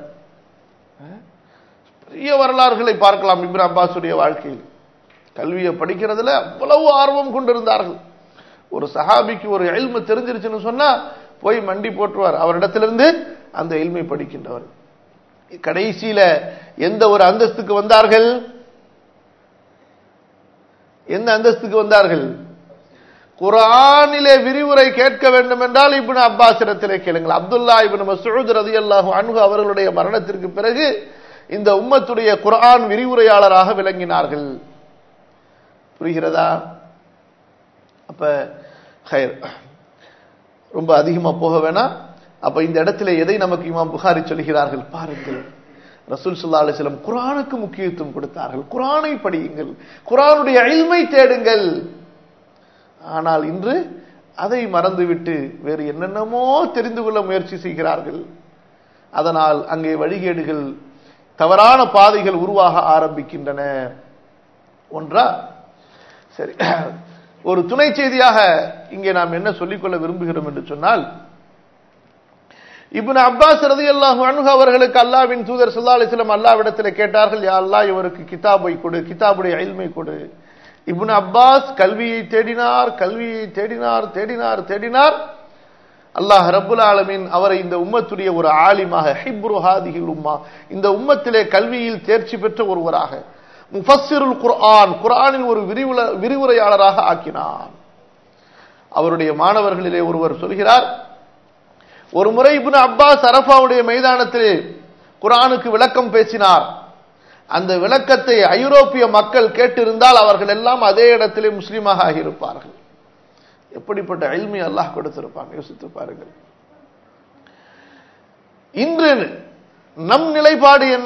பெரிய வரலாறுகளை பார்க்கலாம் இப்னு அப்பாஸுடைய வாழ்க்கையில். கல்வியை படிக்கிறதுல அவ்வளவு ஆர்வம் கொண்டிருந்தார்கள். ஒரு சஹாபிக்கு ஒரு இல்மு தெரிஞ்சிருச்சுன்னு சொன்னா போய் மண்டி போட்டுவார், அவரிடத்திலிருந்து அந்த இல்மை படிக்கின்றவர். கடைசியில எந்த ஒரு அந்தஸ்துக்கு வந்தார்கள்? எந்த அந்தஸ்துக்கு வந்தார்கள்? குர்ஆனிலே விரிவுரை கேட்க வேண்டும் என்றால் இப்னு அப்பாஸ் இடத்திலே கேளுங்கள். அப்துல்லா இப்னு மஸ்ஊத் ரலியல்லாஹு அன்ஹு அவர்களுடைய மரணத்திற்கு பிறகு இந்த உம்மத்துடைய குர்ஆன் விரிவுரையாளராக விளங்கினார்கள். புரிகிறதா? அப்ப ஹைர், ரொம்ப அதிகமா போக வேணாம். அப்ப இந்த இடத்துல எதை நமக்கு இமாம் புகாரி சொல்கிறார்கள் பாருங்கள். ரசூல் ஸல்லல்லாஹு அலைஹி வஸல்லம் குர்ஆனுக்கு முக்கியத்துவம் கொடுத்தார்கள். குர்ஆனை படியுங்கள், குர்ஆனுடைய இல்மை தேடுங்கள். ஆனால் இன்று அதை மறந்துவிட்டு வேறு என்னென்னமோ தெரிந்து கொள்ள முயற்சி செய்கிறார்கள். அதனால் அங்கே வழிகேடுகள், தவறான பாதைகள் உருவாக ஆரம்பிக்கின்றன. ஒன்றா? சரி, ஒரு துணை செய்தியாக இங்கே நாம் என்ன சொல்லிக்கொள்ள விரும்புகிறோம் என்று சொன்னால், இப்னு அப்பாஸ் ரலியல்லாஹு அன்ஹு அவர்களுக்கு அல்லாஹ்வின் தூதர் ஸல்லல்லாஹு அலைஹி வஸல்லம் அல்லாஹ்விடத்தில் கேட்டார்கள், யா அல்லாஹ், இவருக்கு கிதாபை கொடு, கிதாபுடைய இல்மை கொடு. இப்னு அப்பாஸ் கல்வியை தேடினார், கல்வியை தேடினார், தேடினார், தேடினார். அல்லாஹ் ரப்புல் ஆலமீன் அவரை இந்த உம்மத்துடைய ஒரு ஆலிமாக, ஹிப்ரு ஹாதிஹில் உம்மா, இந்த உம்மத்திலே கல்வியில் தேர்ச்சி பெற்ற ஒருவராக, முஃபஸ்ஸிருல் குர்ஆன், குர்ஆனின் ஒரு விரிவுரையாளராக ஆக்கினார். அவருடைய மாணவர்களிலே ஒருவர் சொல்கிறார், ஒரு முறை இப்னு அப்பாஸ் அரஃபாவுடைய மைதானத்திலே குர்ஆனுக்கு விளக்கம் பேசினார். அந்த விளக்கத்தை ஐரோப்பிய மக்கள் கேட்டிருந்தால் அவர்கள் எல்லாம் அதே இடத்திலே முஸ்லீமாக ஆகியிருப்பார்கள். எப்படிப்பட்ட இல்மி அல்லாஹ் கொடுத்திருப்பான், யோசித்து பாருங்கள். இன்று நம் நிலைப்பாடு என்ன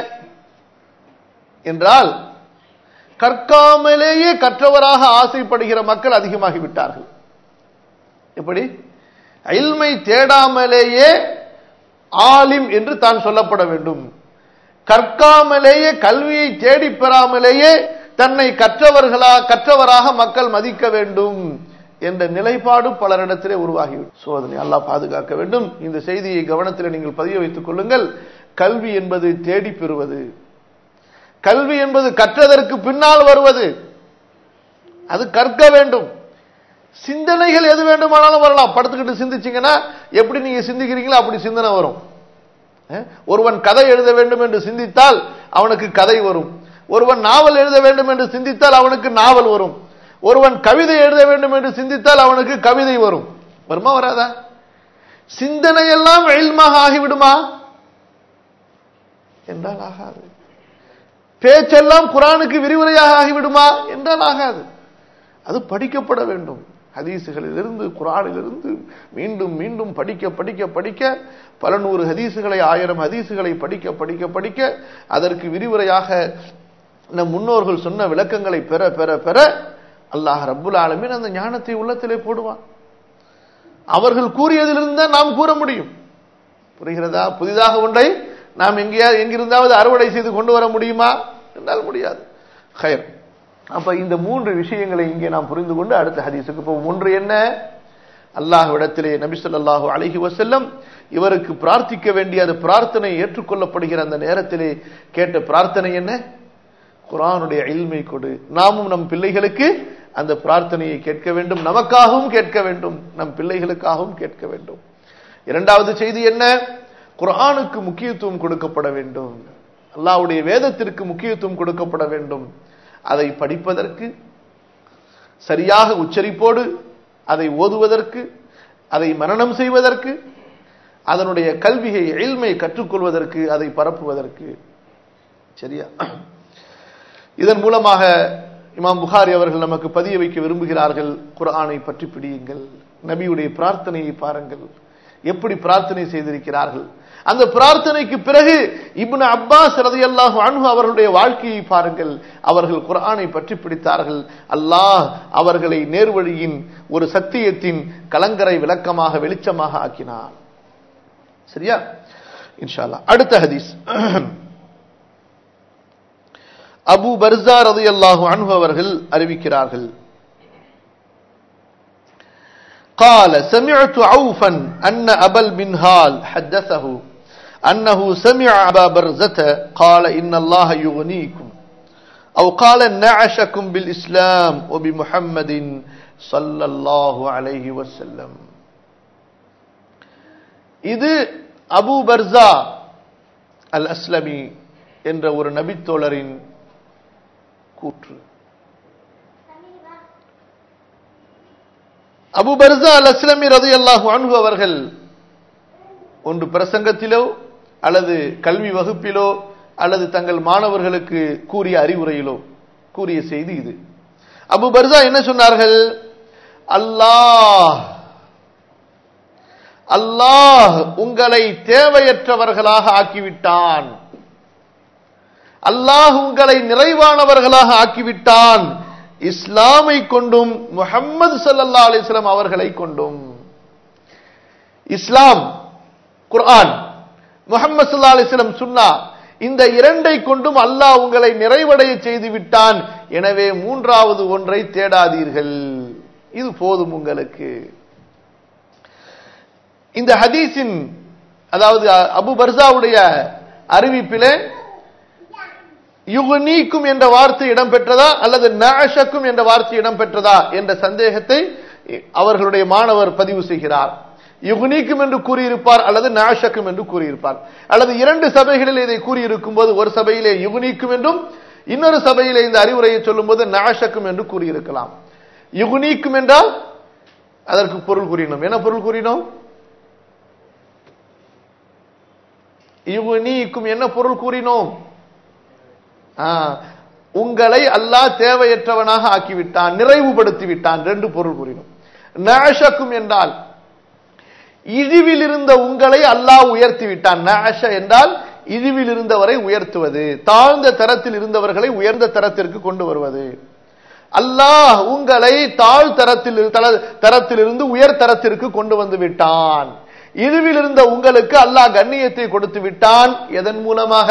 என்றால், கற்காமலேயே கற்றவராக ஆசைப்படுகிற மக்கள் அதிகமாகிவிட்டார்கள். எப்படி? இல்மை தேடாமலேயே ஆலிம் என்று தான் சொல்லப்பட வேண்டும், கற்காமலேயே கல்வியை தேடி பெறாமலேயே தன்னை கற்றவர்களா கற்றவராக மக்கள் மதிக்க வேண்டும் என்ற நிலைப்பாடு பலரிடத்திலே உருவாகிவிடும். சோதனை, அல்லாஹ் பாதுகாக்க வேண்டும். இந்த செய்தியை கவனத்தில் நீங்கள் பதிய வைத்துக் கொள்ளுங்கள். கல்வி என்பது தேடி பெறுவது, கல்வி என்பது கற்றதற்கு பின்னால் வருவது, அது கற்க வேண்டும். சிந்தனைகள் எது வேண்டுமானாலும் வரலாம். படுத்துக்கிட்டு சிந்திச்சீங்கன்னா எப்படி நீங்க சிந்திக்கிறீங்களோ அப்படி சிந்தனை வரும். ஒருவன் கதை எழுத வேண்டும் என்று சிந்தித்தால் அவனுக்கு கதை வரும். ஒருவன் நாவல் எழுத வேண்டும் என்று சிந்தித்தால் அவனுக்கு நாவல் வரும். ஒருவன் கவிதை எழுத வேண்டும் என்று சிந்தித்தால் அவனுக்கு கவிதை வரும். வருமா வராதா? சிந்தனை எல்லாம் இல்மாக ஆகிவிடுமா என்றால் ஆகாது. பேச்செல்லாம் குர்ஆனுக்கு விரிவுரையாக ஆகிவிடுமா என்றால் ஆகாது. அது படிக்கப்பட வேண்டும். ஹதீசுகளிலிருந்து, குர்ஆனிலிருந்து மீண்டும் மீண்டும் படிக்க படிக்க படிக்க, பல நூறு ஹதீசுகளை, ஆயிரம் ஹதீசுகளை படிக்க படிக்க படிக்க, அதற்கு விரிவுரையாக நம் முன்னோர்கள் சொன்ன விளக்கங்களை பெற பெற பெற அல்லாஹ் ரப்புல் ஆலமீன் அந்த ஞானத்தை உள்ளத்திலே போடுவான். அவர்கள் கூறியதிலிருந்து தான் நாம் கூற முடியும். புரிகிறதா? புதிதாக ஒன்றை நாம் எங்கேயா எங்கிருந்தாவது அறுவடை செய்து கொண்டு வர முடியுமா என்றால் முடியாது. ஹைர். அப்ப இந்த மூன்று விஷயங்களை இங்கே நாம் புரிந்து கொண்டு அடுத்த ஹதீஸுக்கு போவோம். ஒன்று என்ன? அல்லாஹ்விடத்திலே நபி ஸல்லல்லாஹு அலைஹி வஸல்லம் இவருக்கு பிரார்த்திக்க வேண்டிய அந்த பிரார்த்தனை ஏற்றுக்கொள்ளப்படுகிற அந்த நேரத்திலே கேட்ட பிரார்த்தனை என்ன? குர்ஆனுடைய இல்மை கொடு. நாமும் நம் பிள்ளைகளுக்கு அந்த பிரார்த்தனையை கேட்க வேண்டும். நமக்காகவும் கேட்க வேண்டும், நம் பிள்ளைகளுக்காகவும் கேட்க வேண்டும். இரண்டாவது செய்தி என்ன? குர்ஆனுக்கு முக்கியத்துவம் கொடுக்கப்பட வேண்டும். அல்லாஹ்வுடைய வேதத்திற்கு முக்கியத்துவம் கொடுக்கப்பட வேண்டும். அதை படிப்பதற்கு, சரியாக உச்சரிப்போடு அதை ஓதுவதற்கு, அதை மனனம் செய்வதற்கு, அதனுடைய கல்வியை, இல்மை கற்றுக்கொள்வதற்கு, அதை பரப்புவதற்கு. சரியா? இதன் மூலமாக இமாம் புகாரி அவர்கள் நமக்கு பதிய வைக்க விரும்புகிறார்கள், குர்ஆனை பற்றி பிடியுங்கள். நபியுடைய பிரார்த்தனையை பாருங்கள், எப்படி பிரார்த்தனை செய்திருக்கிறார்கள். அந்த பிரார்த்தனைக்கு பிறகு இப்னு அப்பாஸ் ரலியல்லாஹு அன்ஹு அவர்களுடைய வாழ்க்கையை பாருங்கள். அவர்கள் குர்ஆனை பற்றி பிடித்தார்கள். அல்லாஹ் அவர்களை நேர்வழியின் ஒரு சத்தியத்தின் கலங்கரை விளக்கமாக, வெளிச்சமாக ஆக்கினார். சரியா? இன்ஷா அல்லாஹ். அடுத்த ஹதீஸ், அபூ பர்ஸா ரலியல்லாஹு அன்ஹு அவர்கள் அறிவிக்கிறார்கள், قال سمعت عوفا أن أبا المنهال حدثه أنه سمع أبا برزة قال إن الله يغنيكم أو قال نعشكم بالإسلام وبمحمد صلى الله عليه وسلم. இது அபூ பர்ஸா அல் அஸ்லமி என்ற ஒரு நபித்தோழரின் கூற்று. அபூ பர்ஸா அல் அஸ்லமி ரலியல்லாஹு அன்ஹு அவர்கள் ஒன்று பிரசங்கத்திலோ அல்லது கல்வி வகுப்பிலோ அல்லது தங்கள் மாணவர்களுக்கு கூறிய அறிவுரையிலோ கூறிய செய்தி இது. அபூ பர்ஸா என்ன சொன்னார்கள்? அல்லாஹ் அல்லாஹ் உங்களை தேவையற்றவர்களாக ஆக்கிவிட்டான், அல்லாஹ் உங்களை நிறைவானவர்களாக ஆக்கிவிட்டான், இஸ்லாமை கொண்டும் முஹம்மது ஸல்லல்லாஹு அலைஹி வஸல்லம் அவர்களை கொண்டும். இஸ்லாம், குர்ஆன், முஹம்மது ஸல்லல்லாஹு அலைஹி வஸல்லம் சுன்னா, இந்த இரண்டை கொண்டும் அல்லாஹ் உங்களை நிறைவடைய செய்து விட்டான். எனவே மூன்றாவது ஒன்றை தேடாதீர்கள், இது போதும் உங்களுக்கு. இந்த ஹதீஸின், அதாவது அபூ பர்ஸாவுடைய அறிவிப்பிலே யுக்னீக்கும் என்ற வார்த்தை இடம்பெற்றதா அல்லது நஅஷக்கும் என்ற வார்த்தை இடம்பெற்றதா என்ற சந்தேகத்தை அவர்களுடைய மாணவர் பதிவு செய்கிறார். யுக்னீக்கும் என்று கூறியிருப்பார் அல்லது நஅஷக்கும் என்று கூறியிருப்பார், அல்லது இரண்டு சபைகளில் இதை கூறியிருக்கும் போது ஒரு சபையிலே யுக்னீக்கும் என்றும் இன்னொரு சபையிலே இந்த அறிவுரையை சொல்லும் போது நஅஷக்கும் என்று கூறியிருக்கலாம். யுக்னீக்கும் என்றால் அதற்கு பொருள் கூறினோம். என்ன பொருள் கூறினோம்? யுக்னீக்கும் என்ன பொருள் கூறினோம்? உங்களை அல்லாஹ் தேவையற்றவனாக ஆக்கிவிட்டான், நிறைவுபடுத்தி விட்டான், ரெண்டு பொருள் கூறினோம். நஅஷக்கும் என்றால் இழிவில் இருந்த உங்களை அல்லாஹ் உயர்த்தி விட்டான். நஅஷ என்றால் இழிவில் இருந்தவரை உயர்த்துவது, தாழ்ந்த தரத்தில் இருந்தவர்களை உயர்ந்த தரத்திற்கு கொண்டு வருவது. அல்லாஹ் உங்களை தாழ் தரத்தில் தரத்திலிருந்து உயர் தரத்திற்கு கொண்டு வந்து விட்டான். இழிவில் இருந்த உங்களுக்கு அல்லாஹ் கண்ணியத்தை கொடுத்து விட்டான். எதன் மூலமாக?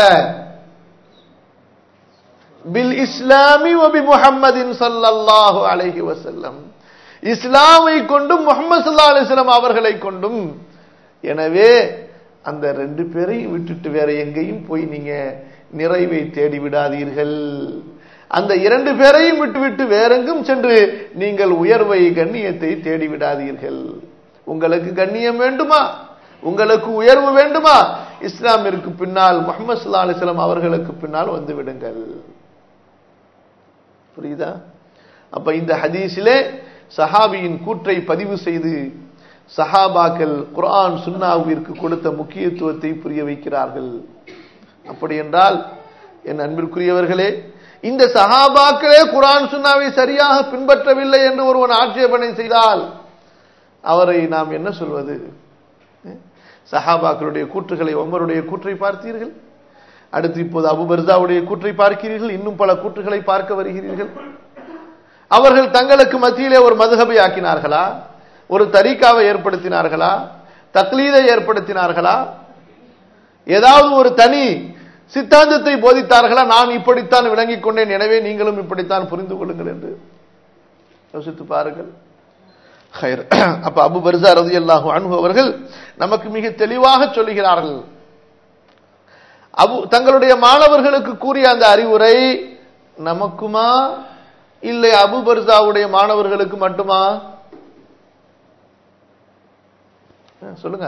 பில் இஸ்லாமி வ பி முஹம்மதின் ஸல்லல்லாஹு அலைஹி வஸல்லம், இஸ்லாமை கொண்டும் முஹம்மது ஸல்லல்லாஹு அலைஹி வஸல்லம் அவர்களை கொண்டும். எனவே அந்த ரெண்டு பேரையும் விட்டுட்டு வேற எங்கேயும் போய் நீங்க நிறைவை தேடி விடாதீர்கள். அந்த இரண்டு பேரையும் விட்டுவிட்டு வேறெங்கும் சென்று நீங்கள் உயர்வை கண்ணியத்தை தேடி விடாதீர்கள். உங்களுக்கு கண்ணியம் வேண்டுமா, உங்களுக்கு உயர்வு வேண்டுமா, இஸ்லாமிற்கு பின்னால் முஹம்மது ஸல்லல்லாஹு அலைஹி வஸல்லம் அவர்களுக்கு பின்னால் வந்து விடுங்கள். புரியுதா? அப்ப இந்த ஹதீஸிலே சஹாபியின் கூற்றை பதிவு செய்து சஹாபாக்கள் குர்ஆன் சுன்னாவிற்கு கொடுத்த முக்கியத்துவத்தை புரிய வைக்கிறார்கள். அப்படி என்றால் என் அன்பிற்குரியவர்களே, இந்த சஹாபாக்களே குர்ஆன் சுன்னாவை சரியாக பின்பற்றவில்லை என்று ஒருவன் ஆட்சேபனை செய்தால் அவரை நாம் என்ன சொல்வது? சஹாபாக்களுடைய கூற்றுகளை, உமருடைய கூற்றை பார்த்தீர்கள், அடுத்து இப்போது அபூ பர்ஸாவுடைய கூற்றை பார்க்கிறீர்கள், இன்னும் பல கூற்றுகளை பார்க்க வருகிறீர்கள். அவர்கள் தங்களுக்கு மத்தியிலே ஒரு மதுஹபை ஆக்கினார்களா, ஒரு தரீகாவை ஏற்படுத்தினார்களா, தக்லீதை ஏற்படுத்தினார்களா, ஏதாவது ஒரு தனி சித்தாந்தத்தை போதித்தார்களா? நான் இப்படித்தான் விளங்கிக் கொண்டேன், எனவே நீங்களும் இப்படித்தான் புரிந்து கொள்ளுங்கள் என்று யோசித்து பாருங்கள். அப்ப அபூ பர்ஸா ரலியல்லாஹு அன்ஹு அவர்கள் நமக்கு மிக தெளிவாக சொல்லுகிறார்கள், அபு தங்களுடைய மாணவர்களுக்கு கூறிய அந்த அறிவுரை நமக்குமா இல்லை அபூ பர்ஸாவுடைய மாணவர்களுக்கு மட்டுமா? சொல்லுங்க.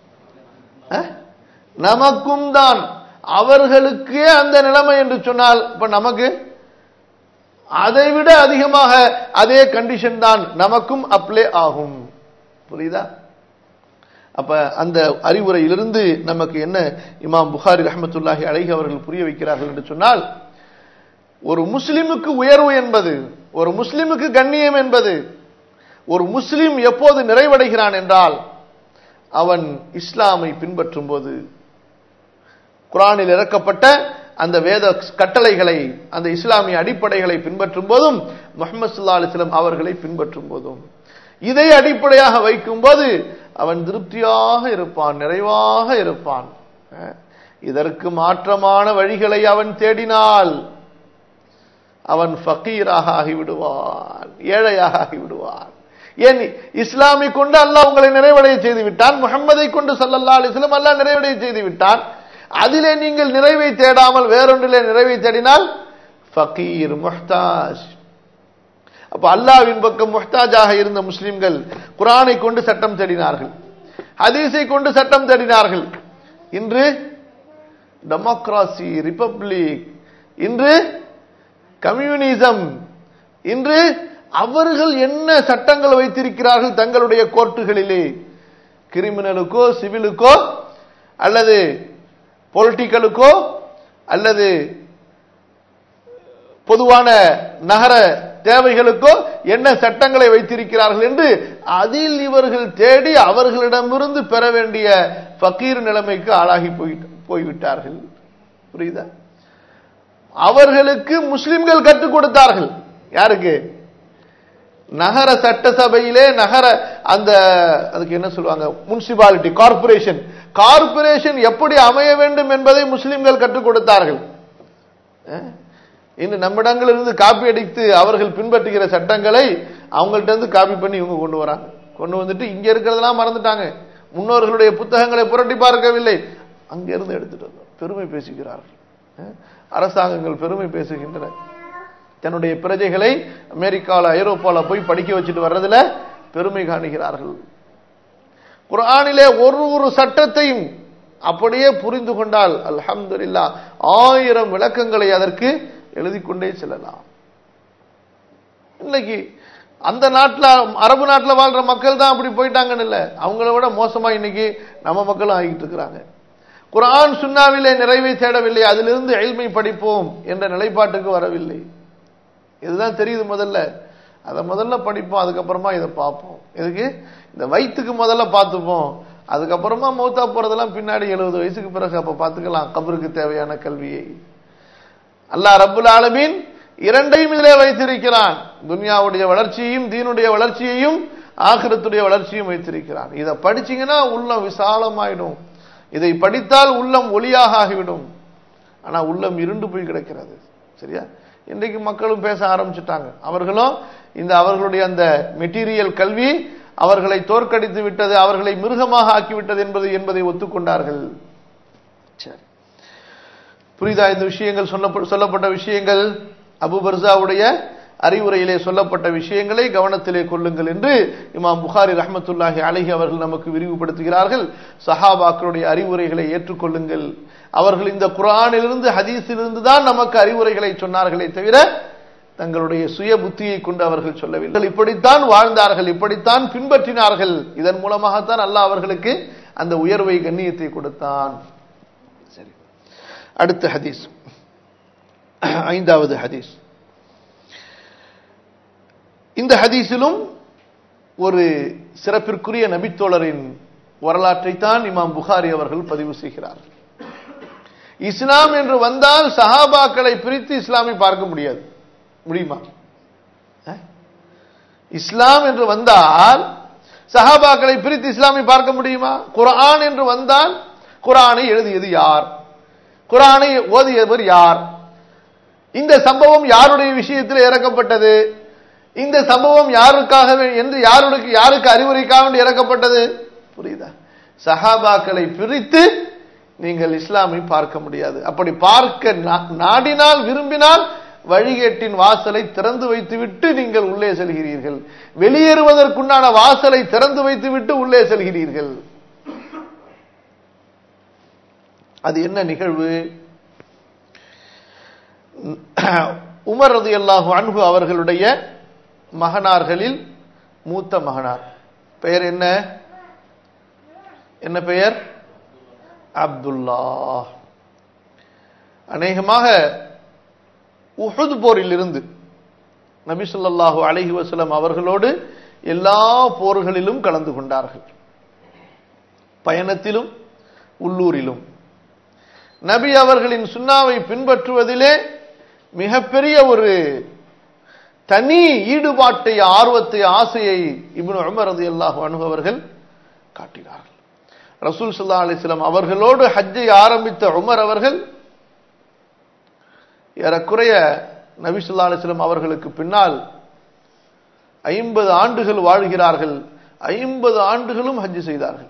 நமக்கும் தான். அவர்களுக்கே அந்த நிலைமை என்று சொன்னால் இப்ப நமக்கு அதை விட அதிகமாக அதே கண்டிஷன் தான் நமக்கும் அப்ளை ஆகும். புரியுதா? அப்ப அந்த அறிவுரையிலிருந்து நமக்கு என்ன இமாம் புகாரி ரஹ்மத்துல்லாஹி அலைஹி அவர்கள் புரிய வைக்கிறார்கள் என்று சொன்னால், ஒரு முஸ்லிமுக்கு உயர்வு என்பது, ஒரு முஸ்லிமுக்கு கண்ணியம் என்பது, ஒரு முஸ்லிம் எப்போது நிறைவடைகிறான் என்றால் அவன் இஸ்லாமை பின்பற்றும் போது, குர்ஆனில் இறக்கப்பட்ட அந்த வேத கட்டளைகளை, அந்த இஸ்லாமிய அடிப்படைகளை பின்பற்றும் போதும், முஹம்மது ஸல்லல்லாஹு அலைஹி வஸல்லம் அவர்களை பின்பற்றும் போதும், இதை அடிப்படையாக வைக்கும் போது அவன் திருப்தியாக இருப்பான், நிறைவாக இருப்பான். இதற்கு மாற்றமான வழிகளை அவன் தேடினால் அவன் ஃபகீராக ஆகிவிடுவான், ஏழையாக ஆகிவிடுவான். ஏன்? இஸ்லாமை கொண்டு அல்லாஹ் உங்களை நிறைவடைய செய்து விட்டான், முஹம்மதை கொண்டு ஸல்லல்லாஹு அலைஹி வஸல்லம் அல்லாஹ் நிறைவடைய செய்து விட்டான். அதிலே நீங்கள் நிறைவை தேடாமல் வேறொன்றிலே நிறைவை தேடினால் ஃபகீர், முஹ்தாஜ். அப்ப அல்லாஹ்வின் பக்கம் முஹ்தாஜாக இருந்த முஸ்லிம்கள் குர்ஆனை கொண்டு சட்டம் தேடினார்கள், ஹதீஸை கொண்டு சட்டம் தேடினார்கள். இன்று டெமோக்ராசி, ரிபப்ளிக், இன்று கம்யூனிசம், இன்று அவர்கள் என்ன சட்டங்கள் வைத்திருக்கிறார்கள் தங்களுடைய கோர்ட்டுகளிலே, கிரிமினலுக்கோ சிவிலுக்கோ அல்லது பொலிட்டிக்கலுக்கோ அல்லது பொதுவான நகர தேவைகளுக்கோ என்ன சட்டங்களை வைத்திருக்கிறார்கள் என்று அதில் இவர்கள் தேடி அவர்களிடமிருந்து பெற வேண்டிய ஃபகீர் நிலைமைக்கு ஆளாகி போய்விட்டார்கள். புரியுதா? அவர்களுக்கு முஸ்லிம்கள் கற்றுக் கொடுத்தார்கள். யாருக்கு? நகர சட்டசபையிலே நகர அந்த அதுக்கு என்ன சொல்லுவாங்க, முனிசிபாலிட்டி, கார்பரேஷன், கார்பரேஷன் எப்படி அமைய வேண்டும் என்பதை முஸ்லிம்கள் கற்றுக் கொடுத்தார்கள். இன்னும் நம்மிடங்களிலிருந்து காப்பி அடித்து அவர்கள் பின்பற்றுகிற சட்டங்களை அவங்கள்ட்ட இருந்து காப்பி பண்ணி இவங்க கொண்டு வராங்க. கொண்டு வந்துட்டு இங்க இருக்கிறதெல்லாம் மறந்துட்டாங்க. முன்னோர்களுடைய புத்தகங்களை புரட்டி பார்க்கவில்லை, அங்கிருந்து எடுத்துட்டு வந்தோம். பெருமை பேசுகிறார்கள். அரசாங்கங்கள் பெருமை பேசுகின்றன. தன்னுடைய பிரஜைகளை அமெரிக்கால ஐரோப்பால போய் படிக்க வச்சுட்டு வர்றதுல பெருமை காணுகிறார்கள். குர்ஆனிலே ஒரு ஒரு சட்டத்தையும் அப்படியே புரிந்து கொண்டால் அல்ஹம்துலில்லாஹ் ஆயிரம் விளக்கங்களை அதற்கு எழுதி கொண்டே செல்லலாம். இன்னைக்கு அந்த நாட்டில் அரபு நாட்டில் வாழ்ற மக்கள் தான் அப்படி போயிட்டாங்கன்னு இல்லை, அவங்கள விட மோசமா இன்னைக்கு நம்ம மக்களும் ஆகிட்டு இருக்கிறாங்க. குர்ஆன் சுன்னாவிலே நிறைவை தேடவில்லை, அதிலிருந்து இல்மை படிப்போம் என்ற நிலைப்பாட்டுக்கு வரவில்லை. இதுதான் தெரியுது. முதல்ல அதை முதல்ல படிப்போம், அதுக்கப்புறமா இதை பார்ப்போம். எதுக்கு? இந்த வயிற்றுக்கு முதல்ல பார்த்துப்போம், அதுக்கப்புறமா மௌத்தா போறதெல்லாம் பின்னாடி எழுபது வயசுக்கு பிறகு அப்ப பார்த்துக்கலாம் கபருக்கு தேவையான கல்வியை. அல்லாஹ் ரப்புல் ஆலமீன் இரண்டையும் இதிலே வைத்திருக்கிறான். துன்யாவுடைய வளர்ச்சியையும் தீனுடைய வளர்ச்சியையும் ஆகிரத்துடைய வளர்ச்சியும் வைத்திருக்கிறான். இதை படிச்சீங்கன்னா உள்ளம் விசாலமாயிடும். இதை படித்தால் உள்ளம் ஒளியாக ஆகிவிடும். ஆனா உள்ளம் இருண்டு போய் கிடக்கிறது. சரியா? இன்றைக்கு மக்களும் பேச ஆரம்பிச்சுட்டாங்க. அவர்களும் இந்த அவர்களுடைய அந்த மெட்டீரியல் கல்வி அவர்களை தோற்கடித்து விட்டது, அவர்களை மிருகமாக ஆக்கிவிட்டது என்பது என்பதை ஒத்துக்கொண்டார்கள். சரி, புரியுதா? இந்த விஷயங்கள் சொல்லப்பட்ட விஷயங்கள் அபு பர்ஸாவுடைய அறிவுரையிலே சொல்லப்பட்ட விஷயங்களை கவனத்திலே கொள்ளுங்கள் என்று இமாம் புகாரி ரஹ்மத்துல்லாஹி அலைஹி அவர்கள் நமக்கு விரிவுபடுத்துகிறார்கள். சஹாபாக்களுடைய அறிவுரைகளை ஏற்றுக்கொள்ளுங்கள். அவர்கள் இந்த குர்ஆனிலிருந்து ஹதீஸிலிருந்து தான் நமக்கு அறிவுரைகளை சொன்னார்களே தவிர தங்களுடைய சுய புத்தியை கொண்டு அவர்கள் சொல்லவில்லை. இப்படித்தான் வாழ்ந்தார்கள், இப்படித்தான் பின்பற்றினார்கள். இதன் மூலமாகத்தான் அல்லாஹ் அவர்களுக்கு அந்த உயர்வை கண்ணியத்தை கொடுத்தான். சரி, அடுத்த ஹதீஸ், ஐந்தாவது ஹதீஸ். இந்த ஹதீஸிலும் ஒரு சிறப்பிற்குரிய நபித்தோழரின் வரலாற்றை தான் இமாம் புகாரி அவர்கள் பதிவு செய்கிறார்கள். இஸ்லாம் என்று வந்தால் சஹாபாக்களை பிரித்து இஸ்லாமை பார்க்க முடியாது. முடியுமா? இஸ்லாம் என்று வந்தால் சஹாபாக்களை பிரித்து இஸ்லாமை பார்க்க முடியுமா? குர்ஆன் என்று வந்தால் குர்ஆனை எழுதியது யார், குர்ஆனை ஓதியவர் யார், இந்த சம்பவம் யாருடைய விஷயத்தில் இறக்கப்பட்டது, இந்த சம்பவம் யாருக்காக என்று யாருக்கு யாருக்கு அறிவுரைக்காக இறக்கப்பட்டது, புரியுதா? சஹாபாக்களை பிரித்து நீங்கள் இஸ்லாமை பார்க்க முடியாது. அப்படி பார்க்க நாடினால் விரும்பினால் வழிகேட்டின் வாசலை திறந்து வைத்துவிட்டு நீங்கள் உள்ளே செல்கிறீர்கள். வெளியேறுவதற்குண்டான வாசலை திறந்து வைத்துவிட்டு உள்ளே செல்கிறீர்கள். அது என்ன நிகழ்வு? உமர் ரலியல்லாஹு அன்ஹு அவர்களுடைய மகனார்களில் மூத்த மகனார் பெயர் என்ன? என்ன பெயர்? அப்துல்லா. அநேகமாக உஹுத் போரில் இருந்து நபி ஸல்லல்லாஹு அலைஹி வஸல்லம் அவர்களோடு எல்லா போர்களிலும் கலந்து கொண்டார்கள். பயணத்திலும் உள்ளூரிலும் நபி அவர்களின் சுன்னாவை பின்பற்றுவதிலே மிகப்பெரிய ஒரு தனி ஈடுபாட்டை, ஆர்வத்தை, ஆசையை இப்னு உமர் ரலியல்லாஹு அன்ஹு அவர்கள் காட்டினார்கள். ரசூல் ஸல்லல்லாஹு அலைஹி வஸல்லம் அவர்களோடு ஹஜ்ஜை ஆரம்பித்த உமர் அவர்கள் ஏறக்குறைய நபி ஸல்லல்லாஹு அலைஹி வஸல்லம் அவர்களுக்கு பின்னால் ஐம்பது ஆண்டுகள் வாழ்கிறார்கள். ஐம்பது ஆண்டுகளும் ஹஜ் செய்தார்கள்.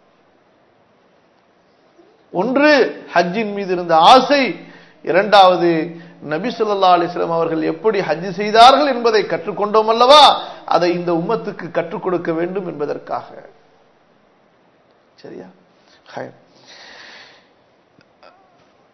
ஒன்று ஹஜ்ஜின் மீது இருந்த ஆசை, இரண்டாவது நபி ஸல்லல்லாஹு அலைஹி வஸல்லம் அவர்கள் எப்படி ஹஜ் செய்தார்கள் என்பதை கற்றுக்கொண்டோம் அல்லவா, அதை இந்த உம்மத்துக்கு கற்றுக் கொடுக்க வேண்டும் என்பதற்காக. சரியா?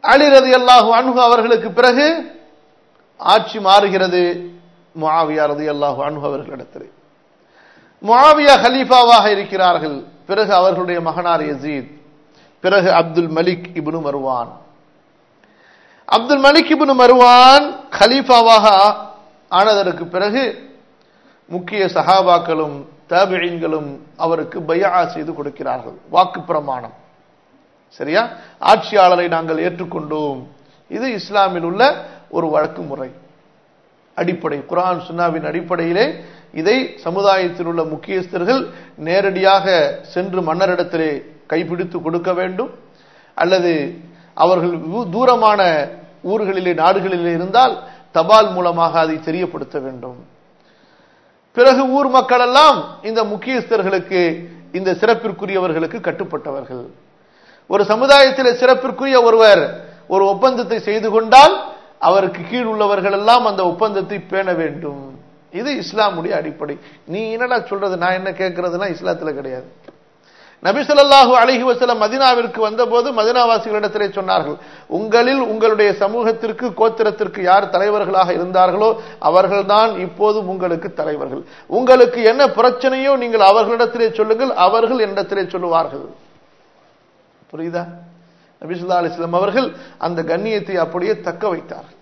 அலி ரலியல்லாஹு அன்ஹு அவர்களுக்கு பிறகு ஆட்சி மாறுகிறது முஆவியா ரலியல்லாஹு அன்ஹு அவர்களிடத்தில். முஆவியா கலீஃபாவாக இருக்கிறார்கள். பிறகு அவர்களுடைய மகனார் யஸீத், பிறகு அப்துல் மலிக் இப்னு மர்வான். அப்துல் மலிக் இப்னு மர்வான் கலீஃபாவாக ஆனதற்கு பிறகு முக்கிய சஹாபாக்களும் தாபிஈன்களும் அவருக்கு பைஆ செய்து கொடுக்கிறார்கள், வாக்கு பிரமாணம். சரியா? ஆட்சியாளரை நாங்கள் ஏற்றுக்கொண்டோம். இது இஸ்லாமில் உள்ள ஒரு வழக்கு முறை, அடிப்படை. குர்ஆன் சுன்னாவின் அடிப்படையிலே இதை சமுதாயத்தில் உள்ள முக்கியஸ்தர்கள் நேரடியாக சென்று மன்னரிடத்திலே கைப்பிடித்து கொடுக்க வேண்டும், அல்லது அவர்கள் தூரமான ஊர்களிலே நாடுகளிலே இருந்தால் தபால் மூலமாக அதை தெரியப்படுத்த வேண்டும். பிறகு ஊர் மக்கள் எல்லாம் இந்த முக்கியஸ்தர்களுக்கு, இந்த சிறப்பிற்குரியவர்களுக்கு கட்டுப்பட்டவர்கள். ஒரு சமுதாயத்தில் சிறப்பிற்குரிய ஒருவர் ஒரு ஒப்பந்தத்தை செய்து கொண்டால் அவருக்கு கீழ் உள்ளவர்கள் எல்லாம் அந்த ஒப்பந்தத்தை பேண வேண்டும். இது இஸ்லாமுடைய அடிப்படை. நீ என்னடா சொல்றது, நான் என்ன கேட்கறதுனா இஸ்லாத்துல கிடையாது. நபி ஸல்லல்லாஹு அலைஹி வஸல்லம் மதீனாவிற்கு வந்தபோது மதீனாவாசிகளிடத்திலே சொன்னார்கள், உங்களில் உங்களுடைய சமூகத்திற்கு கோத்திரத்திற்கு யார் தலைவர்களாக இருந்தார்களோ அவர்கள்தான் இப்போதும் உங்களுக்கு தலைவர்கள். உங்களுக்கு என்ன பிரச்சனையோ நீங்கள் அவர்களிடத்திலே சொல்லுங்கள், அவர்கள் என்னிடத்திலே சொல்லுவார்கள். புரியுதா? நபி ஸல்லல்லாஹு அலைஹி வஸல்லம் அவர்கள் அந்த கண்ணியத்தை அப்படியே தக்க வைத்தார்கள்.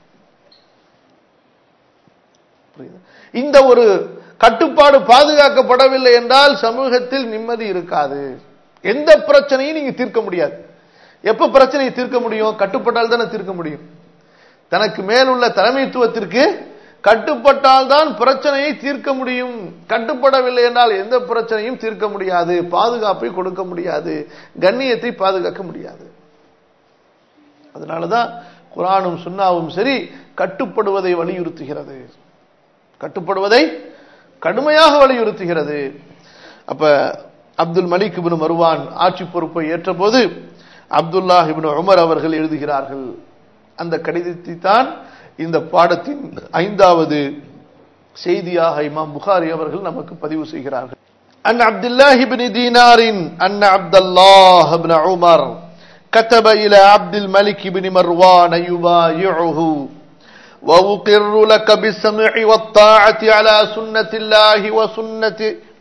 புரியுதா? இந்த ஒரு கட்டுப்பாடு பாதுகாக்கப்படவில்லை என்றால் சமூகத்தில் நிம்மதி இருக்காது. எந்த பிரச்சனையும் நீங்க தீர்க்க முடியாது. எப்ப பிரச்சனையை தீர்க்க முடியும்? கட்டுப்பட்டால் தானே தீர்க்க முடியும். தனக்கு மேலுள்ள தலைமைத்துவத்திற்கு கட்டுப்பட்டால் தான் பிரச்சனையை தீர்க்க முடியும். கட்டுப்படவில்லை என்றால் எந்த பிரச்சனையும் தீர்க்க முடியாது, பாதுகாப்பை கொடுக்க முடியாது, கண்ணியத்தை பாதுகாக்க முடியாது. அதனாலதான் குர்ஆனும் சுன்னாவும் சரி கட்டுப்படுவதை வலியுறுத்துகிறது, கட்டுப்படுவதை கடுமையாக வலியுறுத்துகிறது. அப்ப அப்துல் மலிக் இப்னு மர்வான் ஆட்சி பொறுப்பை ஏற்ற போது அப்துல்லாஹ் இப்னு உமர் அவர்கள் எழுதுகிறார்கள். அந்த கடிதத்தை தான் இந்த பாடத்தின் ஐந்தாவது செய்தியாக இமாம் புகாரி அவர்கள் நமக்கு பதிவு செய்கிறார்கள். அன் அப்துல்லாஹ் இப்னு தீனாரின் அன் அப்துல்லாஹ் இப்னு உமர் كتب إلى عبد الملك بن مروان يبايعه وأقر لك بالسمع والطاعة على سنة الله وسنة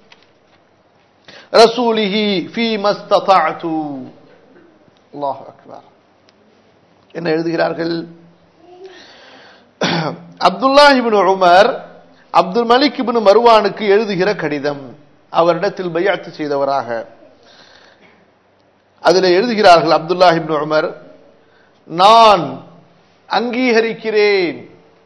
رسوله فيما استطعت. الله أكبر. என்ன எழுதுகிறார்கள்? Abdullah ibn Umar Abdul Malik ibn மர்வானுக்கு எழுதுகிற கடிதம், அவரிடத்தில் பைஅத் செய்தவராக. அதில் எழுதுகிறார்கள் அப்துல்லாஹ் இப்னு உமர், நான் அங்கீகரிக்கிறேன்,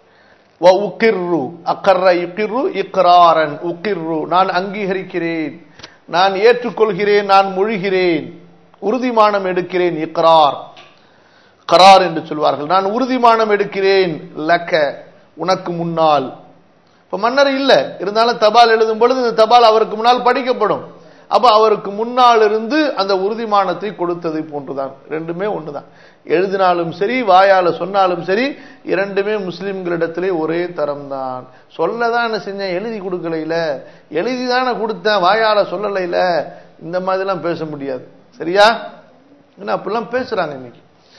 நான் அங்கீகரிக்கிறேன், நான் ஏற்றுக்கொள்கிறேன், நான் மொழிகிறேன், உறுதிமானம் எடுக்கிறேன். இக்ரார், கரார் என்று சொல்வார்கள். நான் உறுதிமானம் எடுக்கிறேன், லக்க உனக்கு முன்னால். இப்ப மன்னர் இல்ல இருந்தாலும் தபால் எழுதும் பொழுது இந்த தபால் அவருக்கு முன்னால் படிக்கப்படும். அப்ப அவருக்கு முன்னால் இருந்து அந்த உறுதிமானத்தை கொடுத்ததை போன்றுதான். ரெண்டுமே ஒண்ணுதான். எழுதினாலும் சரி வாயால சொன்னாலும் சரி இரண்டுமே முஸ்லிம்களிடத்திலே ஒரே தரம் தான். சொல்லதான் என்ன செஞ்சேன், எழுதி கொடுக்கல, எழுதிதானே கொடுத்தேன், வாயால சொல்லல. இந்த மாதிரிலாம் பேச முடியாது. சரியா? என்ன அப்படிலாம் பேசுறாங்க இன்னைக்கு.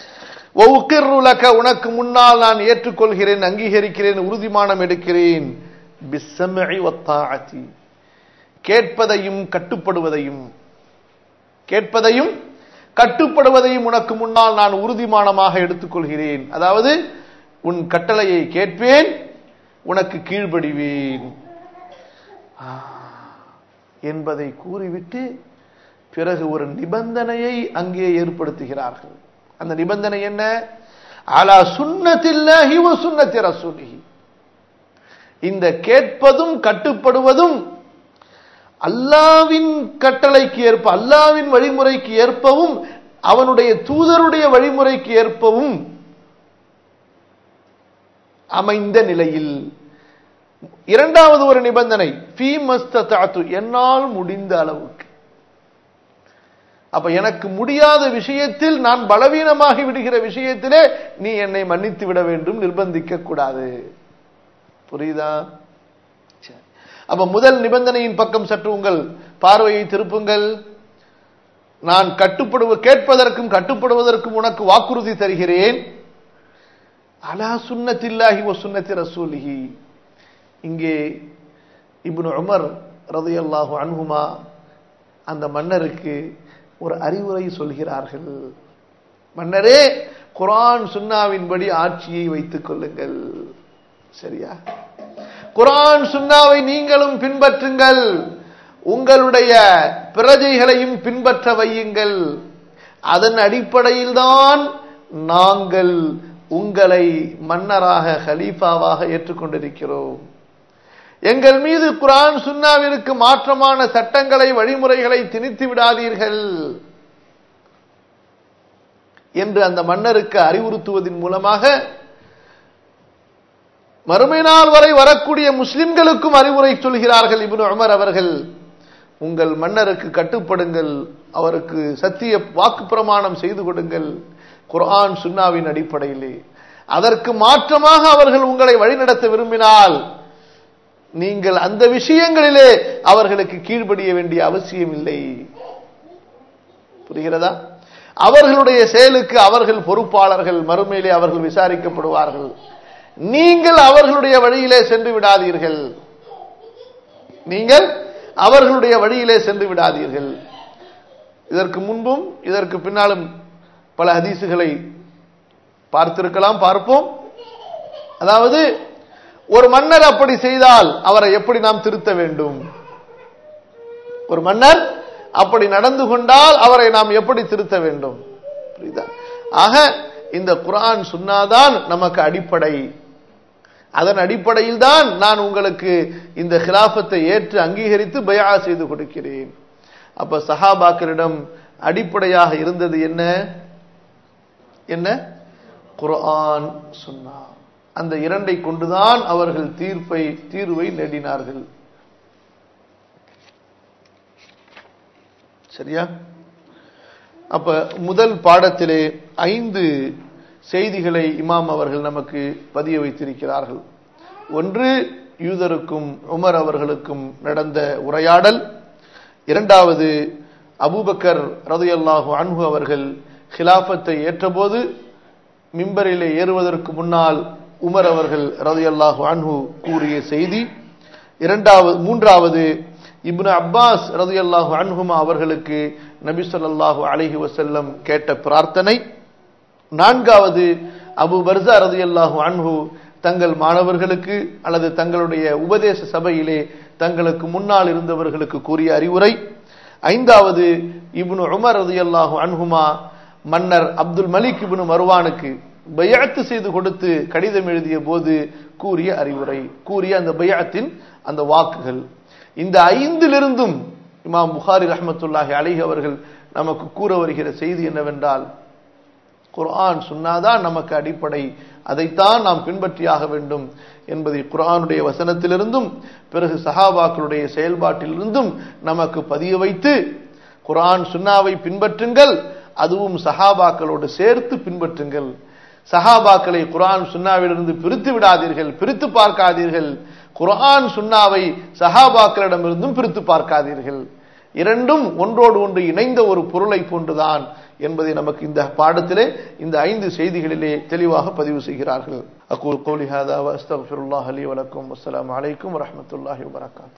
உனக்கு முன்னால் நான் ஏற்றுக்கொள்கிறேன், அங்கீகரிக்கிறேன், உறுதிமானம் எடுக்கிறேன். பிஸ்ஸம்இ வத்தாஅதி, கேட்பதையும் கட்டுப்படுவதையும், கேட்பதையும் கட்டுப்படுவதையும் உனக்கு முன்னால் நான் உறுதிமானமாக எடுத்துக்கொள்கிறேன். அதாவது உன் கட்டளையை கேட்பேன், உனக்கு கீழ்ப்படிவேன் என்பதை கூறிவிட்டு பிறகு ஒரு நிபந்தனையை அங்கே ஏற்படுத்துகிறார்கள். அந்த நிபந்தனை என்ன? அலா சுன்னத்தில்லாஹி வ சுன்னத்தி ரசூலிஹி. இந்த கேட்பதும் கட்டுப்படுவதும் அல்லாஹ்வின் கட்டளைக்கு ஏற்ப, அல்லாஹ்வின் வழிமுறைக்கு ஏற்பவும் அவனுடைய தூதருடைய வழிமுறைக்கு ஏற்பவும் அமைந்த நிலையில். இரண்டாவது ஒரு நிபந்தனை, ஃபீ மஸ்ததஅது, என்னால் முடிந்த அளவுக்கு. அப்ப எனக்கு முடியாத விஷயத்தில், நான் பலவீனமாகி விடுகிற விஷயத்திலே நீ என்னை மன்னித்து விட வேண்டும், நிர்பந்திக்க கூடாது. புரியுதா? அப்ப முதல் நிபந்தனையின் பக்கம் சற்று உங்கள் பார்வையை திருப்புங்கள். நான் கட்டுப்படுவ கேட்பதற்கும் கட்டுப்படுவதற்கும் உனக்கு வாக்குறுதி தருகிறேன். அலா சுன்னத்தில்லாஹி வ சுன்னத்தி ரசூலிஹி. இங்கே இப்னு உமர் ரலியல்லாஹு அன்ஹுமா அந்த மன்னருக்கு ஒரு அறிவுரை சொல்கிறார்கள். மன்னரே, குர்ஆன் சுன்னாவின்படி ஆட்சியை வைத்துக் கொள்ளுங்கள். சரியா? குர்ஆன் சுன்னாவை நீங்களும் பின்பற்றுங்கள், உங்களுடைய பிரஜைகளையும் பின்பற்ற வையுங்கள். அதன் அடிப்படையில் தான் நாங்கள் உங்களை மன்னராக கலீஃபாவாக ஏற்றுக்கொண்டிருக்கிறோம். எங்கள் மீது குர்ஆன் சுன்னாவிற்கு மாற்றமான சட்டங்களை வழிமுறைகளை திணித்து விடாதீர்கள் என்று அந்த மன்னருக்கு அறிவுறுத்துவதன் மூலமாக மறுமை நாள் வரை வரக்கூடிய முஸ்லிம்களுக்கும் அறிவுரை சொல்கிறார்கள் இப்னு உமர் அவர்கள். உங்கள் மன்னருக்கு கட்டுப்படுங்கள், அவருக்கு சத்திய வாக்கு பிரமாணம் செய்து கொடுங்கள் குர்ஆன் சுன்னாவின் அடிப்படையிலே. அதற்கு மாற்றமாக அவர்கள் உங்களை வழிநடத்த விரும்பினால் நீங்கள் அந்த விஷயங்களிலே அவர்களுக்கு கீழ்ப்படிய வேண்டிய அவசியம் இல்லை. புரிகிறதா? அவர்களுடைய செயலுக்கு அவர்கள் பொறுப்பாளர்கள், மறுமையிலே அவர்கள் விசாரிக்கப்படுவார்கள். நீங்கள் அவர்களுடைய வழியிலே சென்று விடாதீர்கள், நீங்கள் அவர்களுடைய வழியிலே சென்று விடாதீர்கள். இதற்கு முன்பும் இதற்கு பின்னாலும் பல ஹதீசுகளை பார்த்திருக்கலாம், பார்ப்போம். அதாவது ஒரு மன்னர் அப்படி செய்தால் அவரை எப்படி நாம் திருத்த வேண்டும், ஒரு மன்னர் அப்படி நடந்து கொண்டால் அவரை நாம் எப்படி திருத்த வேண்டும். புரியுதா? ஆக இந்த குர்ஆன் சுன்னாதான் நமக்கு அடிப்படை. அதன் அடிப்படையில் தான் நான் உங்களுக்கு இந்த கிலாஃபத்தை ஏற்று அங்கீகரித்து பைஆ செய்து கொடுக்கிறேன். அப்ப சஹாபாக்களிடம் அடிப்படையாக இருந்தது என்ன என்ன குர்ஆன் சுன்னா. அந்த இரண்டை கொண்டுதான் அவர்கள் தீர்ப்பை தீர்வை நேடினார்கள். சரியா? அப்ப முதல் பாடத்திலே ஐந்து செய்திகளை இமாம் அவர்கள் நமக்கு பதிய வைத்திருக்கிறார்கள். ஒன்று, யூதருக்கும் உமர் அவர்களுக்கும் நடந்த உரையாடல். இரண்டாவது, அபூபக்கர் ரலியல்லாஹு அன்ஹு அவர்கள் கிலாஃபத்தை ஏற்றபோது மிம்பரிலே ஏறுவதற்கு முன்னால் உமர் அவர்கள் ரலியல்லாஹு அன்ஹு கூறிய செய்தி. இரண்டாவது மூன்றாவது, இப்னு அப்பாஸ் ரலியல்லாஹு அன்ஹுமா அவர்களுக்கு நபி ஸல்லல்லாஹு அலைஹி வஸல்லம் கேட்ட பிரார்த்தனை. நான்காவது, அபூ பர்ஸா ரலியல்லாஹு அன்ஹு தங்கள் மாணவர்களுக்கு அல்லது தங்களுடைய உபதேச சபையிலே தங்களுக்கு முன்னால் இருந்தவர்களுக்கு கூறிய அறிவுரை. ஐந்தாவது, இப்னு உமர் ரலியல்லாஹு அன்ஹுமா மன்னர் அப்துல் மலிக் இப்னு மர்வானுக்கு பைஅத் செய்து கொடுத்து கடிதம் எழுதிய போது கூறிய அறிவுரை, கூறிய அந்த பைஅத்தின் அந்த வாக்குகள். இந்த ஐந்திலிருந்தும் இமாம் புகாரி ரஹ்மத்துல்லாஹி அலைஹி அவர்கள் நமக்கு கூற வருகிற செய்தி என்னவென்றால், குர்ஆன் சுன்னாதான் நமக்கு அடிப்படை, அதைத்தான் நாம் பின்பற்றியாக வேண்டும் என்பதை குர்ஆனுடைய வசனத்திலிருந்தும் பிறகு சஹாபாக்களுடைய செயல்பாட்டிலிருந்தும் நமக்கு பதிய வைத்து, குர்ஆன் சுன்னாவை பின்பற்றுங்கள், அதுவும் சஹாபாக்களோடு சேர்த்து பின்பற்றுங்கள். சஹாபாக்களை குர்ஆன் சுன்னாவிலிருந்து பிரித்து விடாதீர்கள், பிரித்து பார்க்காதீர்கள். குர்ஆன் சுன்னாவை சஹாபாக்களிடமிருந்தும் பிரித்து பார்க்காதீர்கள். இரண்டும் ஒன்றோடு ஒன்று இணைந்த ஒரு பொருளை போன்றுதான் என்பதை நமக்கு இந்த பாடத்திலே இந்த ஐந்து செய்திகளிலே தெளிவாக பதிவு செய்கிறார்கள். அகூல் கௌலி ஹாதா வ அஸ்தக்ஃபிருல்லாஹ லி வ லக்கும். அஸ்ஸலாமு அலைக்கும் வ ரஹ்மத்துல்லாஹி வ பரகாத்துஹு.